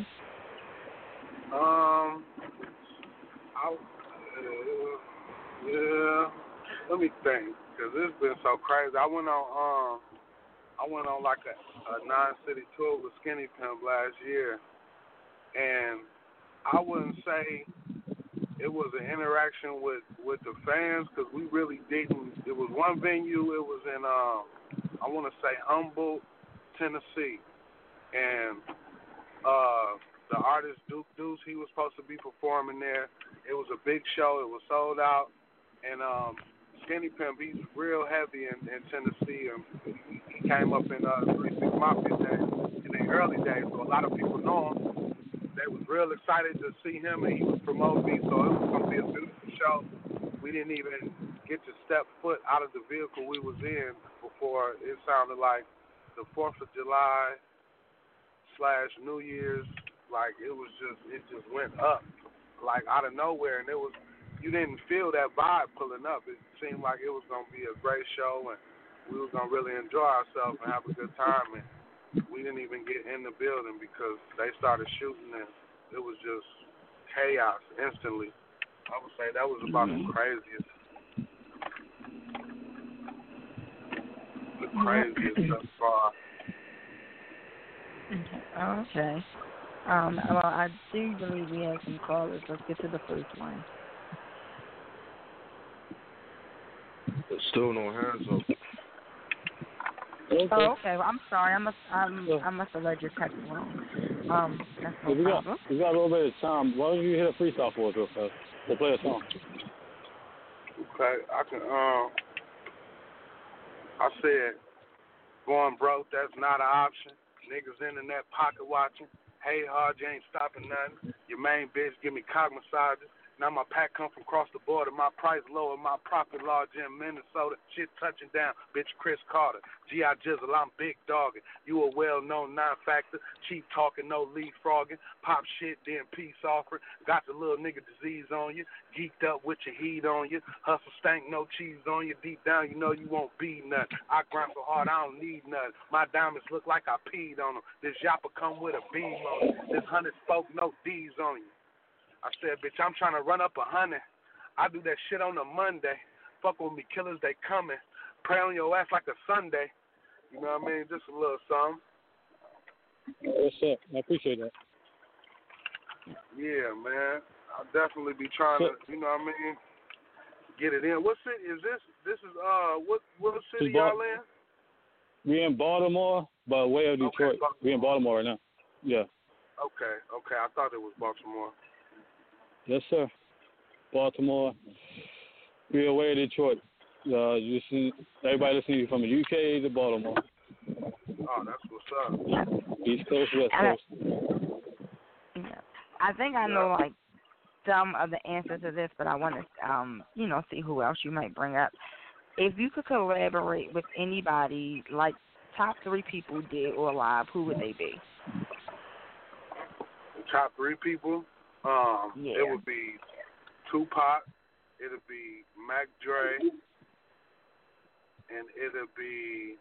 Yeah. Let me think, because it's been so crazy. I went on like a 9-city tour with Skinny Pimp last year, and I wouldn't say it was an interaction with the fans, because we really didn't. It was one venue. It was in I want to say Humboldt, Tennessee, and the artist Duke Deuce, he was supposed to be performing there. It was a big show. It was sold out, and Skinny Pimp, he's real heavy in Tennessee, and he came up in 3 6 Mafia days, in the early days, so a lot of people know him. They was real excited to see him, and he was promoting me, so it was going to be a beautiful show. We didn't even get to step foot out of the vehicle we was in before it sounded like the 4th of July / New Year's, like it just went up, like out of nowhere, and it was, you didn't feel that vibe pulling up. It seemed like it was going to be a great show, and we was going to really enjoy ourselves and have a good time, and we didn't even get in the building because they started shooting, and it was just chaos instantly. I would say that was about the craziest thus far. Okay. Well, I do believe we have some callers. Let's get to the first one. There's still no hands up. Okay. Oh, okay. Well, I'm sorry. I must have read your text wrong. That's no problem. We got a little bit of time. Why don't you hit a freestyle for us real fast? We'll play a song. Okay, I can. I said, going broke, that's not an option. Niggas internet pocket watching. Hey, hard, you ain't stopping nothing. Your main bitch give me cock massages. Now my pack come from across the border. My price lower, my profit larger in Minnesota. Shit touching down, bitch Chris Carter. G.I. Jizzle, I'm big dogging. You a well-known non-factor. Cheap talking, no leapfrogging. Pop shit, then peace offering. Got the little nigga disease on you. Geeked up with your heat on you. Hustle stank, no cheese on you. Deep down, you know you won't be nothing. I grind so hard, I don't need nothing. My diamonds look like I peed on them. This yapper come with a beam on it. This 100 spoke, no D's on you. I said, bitch, I'm trying to run up 100. I do that shit on a Monday. Fuck with me, killers, they coming. Pray on your ass like a Sunday. You know what I mean? Just a little something. What's up? I appreciate that. Yeah, man. I'll definitely be trying to, you know what I mean, get it in. What city is this? This is what city y'all in? We in Baltimore, but way of Detroit. Okay, We in Baltimore right now. Yeah. Okay. I thought it was Baltimore. Yes, sir. Baltimore. We away of Detroit. Everybody listening to you from the UK to Baltimore. Oh, that's what's up. East Coast, West Coast. I think I know like some of the answers to this, but I want to see who else you might bring up. If you could collaborate with anybody, like top 3 people dead or alive, who would they be? Top 3 people? It would be Tupac, it'll be Mac Dre, and it'll be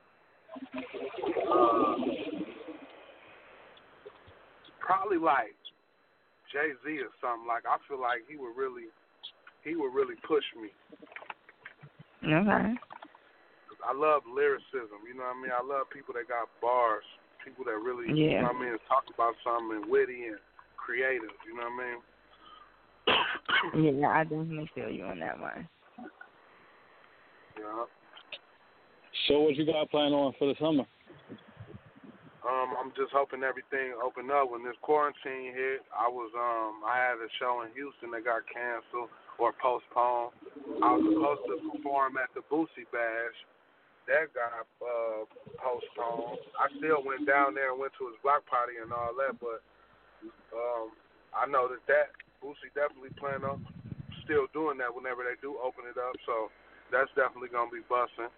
probably like Jay-Z or something. Like I feel like he would really push me. Okay. I love lyricism, you know what I mean? I love people that got bars, people that really, you know what I mean, talk about something witty and creative, you know what I mean? Yeah, I definitely feel you on that one. Yeah. So what you got planned on for the summer? I'm just hoping everything open up. When this quarantine hit, I had a show in Houston that got canceled or postponed. I was supposed to perform at the Boosie Bash. That got postponed. I still went down there and went to his block party and all that, but I know that Boosie definitely plan on still doing that whenever they do open it up, so that's definitely gonna be busting.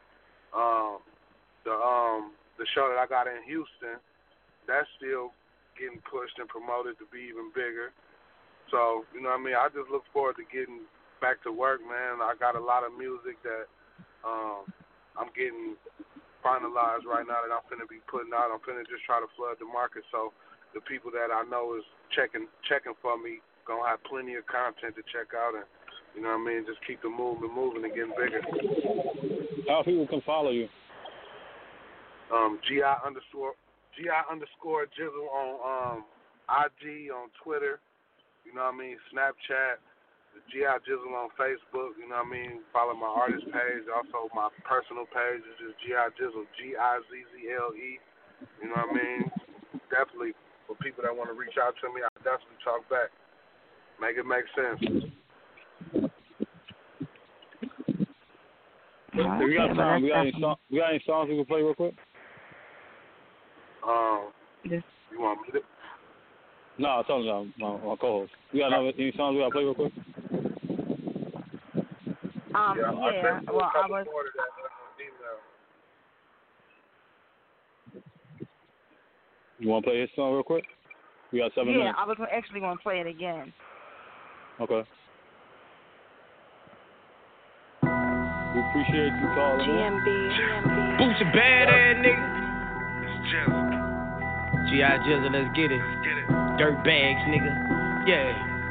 The show that I got in Houston, that's still getting pushed and promoted to be even bigger. So, you know what I mean? I just look forward to getting back to work, man. I got a lot of music that I'm getting finalized right now that I'm finna be putting out. I'm finna just try to flood the market so the people that I know is checking for me gonna have plenty of content to check out, and you know what I mean, just keep the movement moving and getting bigger. How people can follow you? GI_Jizzle on IG, on Twitter, you know what I mean, Snapchat, GI Jizzle on Facebook, you know what I mean, follow my artist page, also my personal page is just GI Jizzle, Gizzle, you know what I mean, definitely for people that want to reach out to me, I definitely talk back, make it make sense. We got time. We got any songs we can play real quick? You want me to? No, I told you my co-host. We got any songs we got to play real quick? Yeah. Well, I was. You want to play his song real quick? We got 7 minutes. Yeah, I was actually going to play it again. Okay. We appreciate you calling. GMB. Boosie bad ass nigga. It's Jizzle. G.I. Jizzle, let's get it. Dirt bags, nigga. Yeah.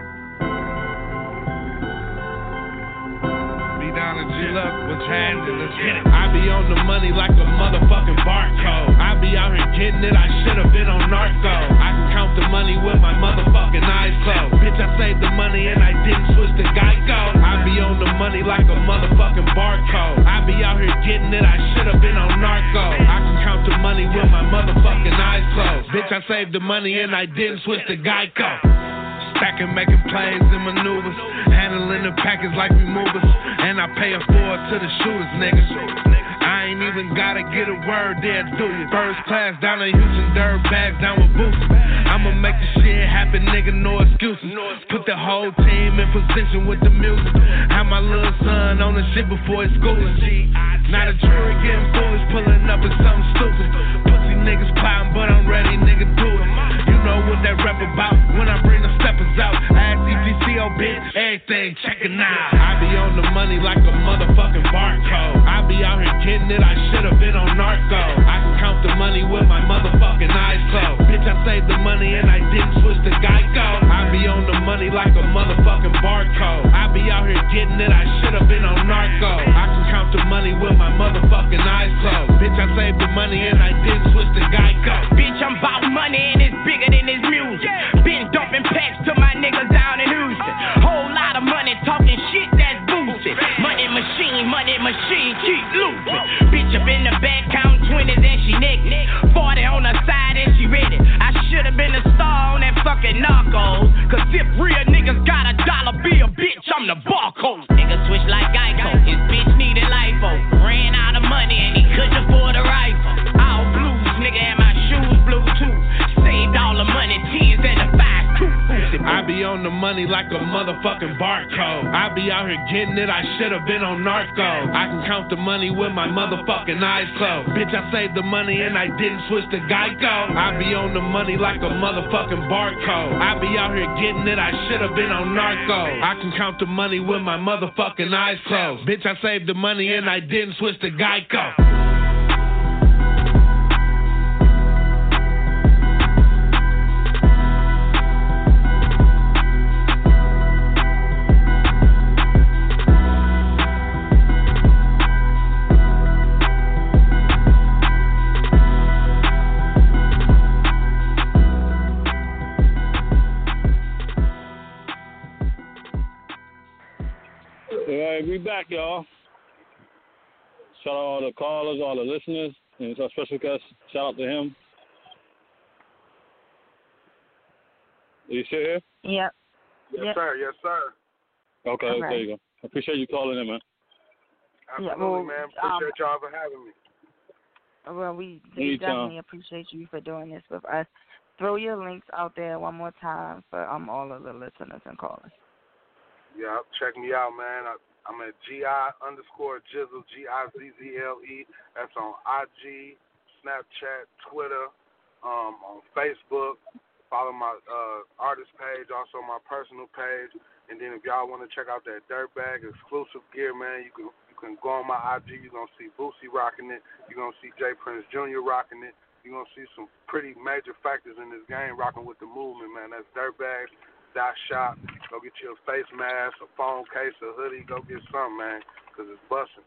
Be down and G up, what's happening? Let's get it. I be on the money like a motherfucking barcode. I be out here getting it, I should've been on narco. I can count the money with my motherfucking eyes closed. Bitch, I saved the money and I didn't switch to Geico. I be on the money like a motherfucking barcode. I be out here getting it, I should've been on narco. I can count the money with my motherfucking eyes closed. Bitch, I saved the money and I didn't switch to Geico. Stacking, making plays and maneuvers, handling the package like we movers, and I pay a forward to the shooters, niggas. I ain't even gotta get a word there, do you? First class down to Houston, dirt bags down with boots. I'ma make the shit happen, nigga, no excuses. Put the whole team in position with the music. Have my little son on the shit before his schooling. Now the jury getting foolish, pulling up with something stupid. Pussy niggas plotting, but I'm ready, nigga, do it. You know what that rap about when I bring the steppers out. Ask ETCO, bitch, everything checking out. I be on the money like a motherfucking barcode. I be out here getting it, I should've been on narco. I can count the money with my motherfucking eyes closed. Bitch, I saved the money and I didn't switch to Geico. I be on the money like a motherfucking barcode. I be out here getting it, I should've been on narco. I can count the money with my motherfucking eyes closed. Bitch, I saved the money and I didn't switch to Geico. Bitch, I'm about money and it's bigger than this music. Been dumping packs to my niggas down in Houston. Whole lot of money talking shit that's boosted. Money machine, keep losing. Bitch up in the back counting 20s and she naked. 40 on the side and she ready. I should've been a star on that fucking Narcos. Cause if real niggas got a dollar bill, bitch, I'm the barcode. Nigga switch like Geico. His bitch needed lipo. Ran out of money and he couldn't afford a rifle. All blues, nigga, and my shoes blue too. Saved all the money, 10s and the 5s too. I be on the money like a motherfucking barcode. I be out here getting it, I should've been on narco. I can count the money with my motherfucking eyes closed. Bitch, I saved the money and I didn't switch to Geico. I be on the money like a motherfucking barcode. I be out here getting it, I should've been on narco. I can count the money with my motherfucking eyes closed. Bitch, I saved the money and I didn't switch to Geico. Alright, we back, y'all. Shout out all the callers, all the listeners, and it's our special guest. Shout out to him. Are you still here? Yep. Yes, sir. Yes, sir. Okay, Okay. there you go. I appreciate you calling in, man. Absolutely, man. Appreciate y'all for having me. Well, we Anytime. definitely appreciate you for doing this with us. Throw your links out there one more time for all of the listeners and callers. Yeah, check me out, man. I'm at GI_Jizzle, GIZZLE. That's on IG, Snapchat, Twitter, on Facebook. Follow my artist page, also my personal page. And then if y'all want to check out that Dirtbag exclusive gear, man, you can go on my IG. You're going to see Boosie rocking it. You're going to see J Prince Jr. rocking it. You're going to see some pretty major factors in this game rocking with the movement, man. That's Dirtbag.shop. Go get you a face mask, a phone case, a hoodie. Go get something, man, because it's busting.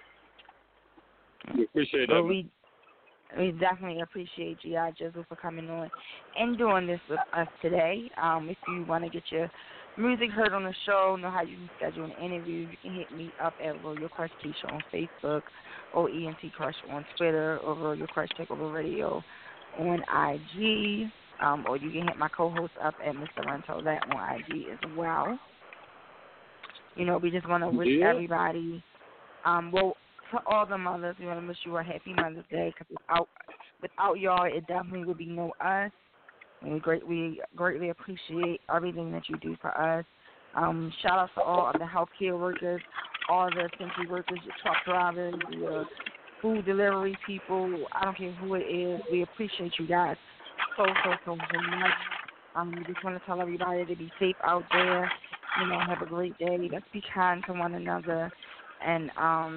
We appreciate that. We definitely appreciate G.I. Jizzle for coming on and doing this with us today. If you want to get your music heard on the show, know how you can schedule an interview, you can hit me up at Royal Crush Keisha on Facebook or ENT Crush on Twitter or Royal Crush Takeover Radio on IG. Or you can hit my co-host up at Mr. Rento, that on IG as well. You know, we just want to wish everybody, to all the mothers, we want to wish you a happy Mother's Day, because without y'all, it definitely would be no us. And we greatly appreciate everything that you do for us. Shout out to all of the healthcare workers, all the essential workers, your truck drivers, your food delivery people. I don't care who it is. We appreciate you guys so much. We just want to tell everybody to be safe out there. You know, have a great day. Let's be kind to one another. And,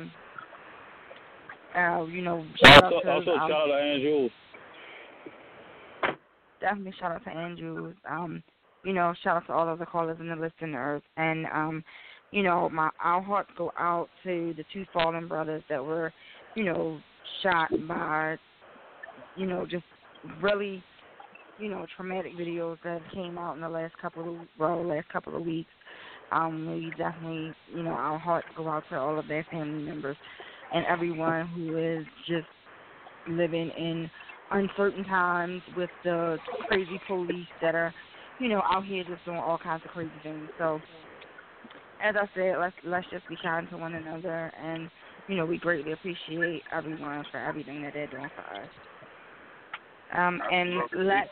you know, shout out to Andrew. Definitely shout out to Andrew. You know, shout out to all of the callers and the listeners. And, you know, our hearts go out to the two fallen brothers that were, you know, shot by, you know, just really, you know, traumatic videos that came out in the last couple of weeks. We definitely, you know, our hearts go out to all of their family members and everyone who is just living in uncertain times with the crazy police that are, you know, out here just doing all kinds of crazy things. So, as I said, let's just be kind to one another, and, you know, we greatly appreciate everyone for everything that they're doing for us. And let's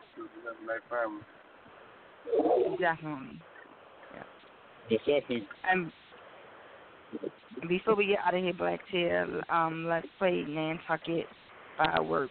definitely. Yes, definitely. And before we get out of here, Black Tear, let's play Nantucket Firework.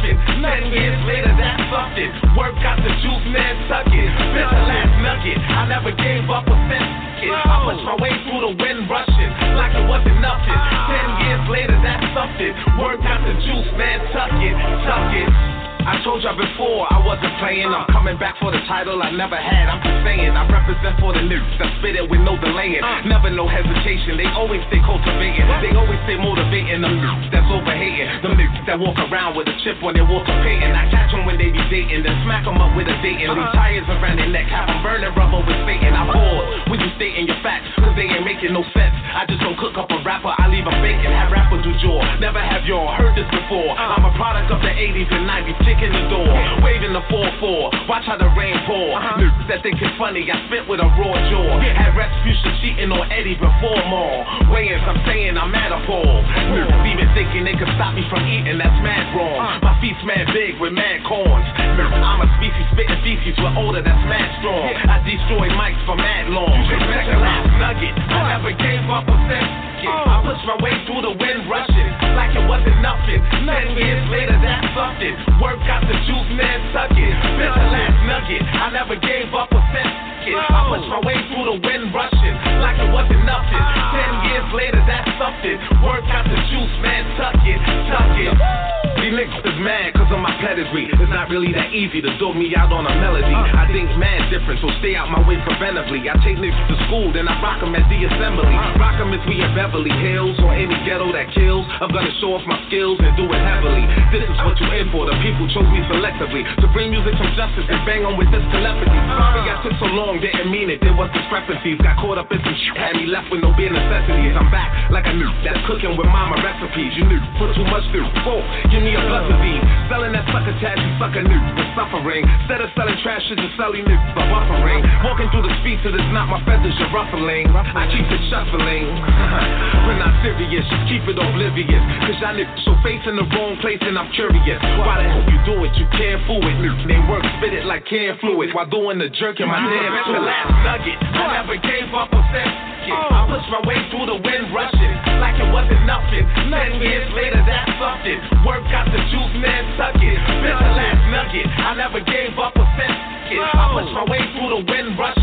nothing. 10 years later, that's something. Work got the juice, man, tuck it. Spent the last nugget. I never gave up a cent. I pushed my way through the wind rushing like it wasn't nothing. 10 years later, that's something. Work got the juice, man, tuck it, tuck it. I told y'all before I wasn't playing. I'm coming back for the title I never had. I'm just saying I represent for the lyrics. I spit it with no delaying. Never no hesitation. They always stay cultivating. They always stay motivating. Them lyrics that's overhating. Them lyrics that walk around with a chip on their water painting. I catch them when they be dating, then smack them up with a dating. Leave tires around their neck, have them burning rubber with Satan. I pause when you stating your facts, cause they ain't making no sense. I just don't cook up a rapper, I leave them bacon. Have rapper do jaw. Never have y'all heard this before. I'm a product of the 80s and 90s. Kicking the door, waving the 4-4. Watch how the rain pour. Lyrics that think it's funny, I spit with a raw jaw. Had Retribution cheating on Eddie before more. Wayans, I'm saying I'm mad appalled. Lyrics even thinking they could stop me from eating, that's mad wrong. My feet's mad big with mad corns. I'm a species spitting feces with odor that's mad strong. I destroy mics for mad long. Back the last nugget, I never gave up a cent. I pushed my way through the wind rushing like it wasn't nothing. 10 years later, that's something. Work got the juice, man, tuck it. Spent the last nugget. I never gave up a cent. I pushed my way through the wind rushing like it wasn't nothing. 10 years later, that's something. Work got the juice, man, tuck it, tuck it. These niggas is mad cause of my pedigree. It's not really that easy to dog me out on a melody. I think mad different, so stay out my way preventively. I take niggas to school, then I rock them at the assembly. Rock them as we in Beverly Hills or any ghetto that kills. I'm gonna show off my skills and do it heavily. This is what you in for, the people chose me selectively to bring music from justice and bang on with this telepathy. Sorry I took so long, didn't mean it, there was discrepancies. Got caught up in some shit, had me left with no bare necessities. I'm back like I knew, that's cooking with mama recipes. You knew, put too much through, give me a blood disease. Selling that sucker tat, you sucker new, the suffering. Instead of selling trash, you're just selling new, the buffering. Walking through the streets, it is not my feathers, you're ruffling. I keep it shuffling. We're not serious, just keep it oblivious. Cause y'all niggas so face in the wrong place and I'm curious. Why the hell you do it? You can't fool it. They work, spit it like canned fluid while doing the jerk in my damn the last nugget. I never gave up a cent. I pushed my way through the wind rushing like it wasn't nothing. 10 years later, that's something. Work got the juice, man, tuck it. Spent the last nugget. I never gave up a cent. I pushed my way through the wind rushing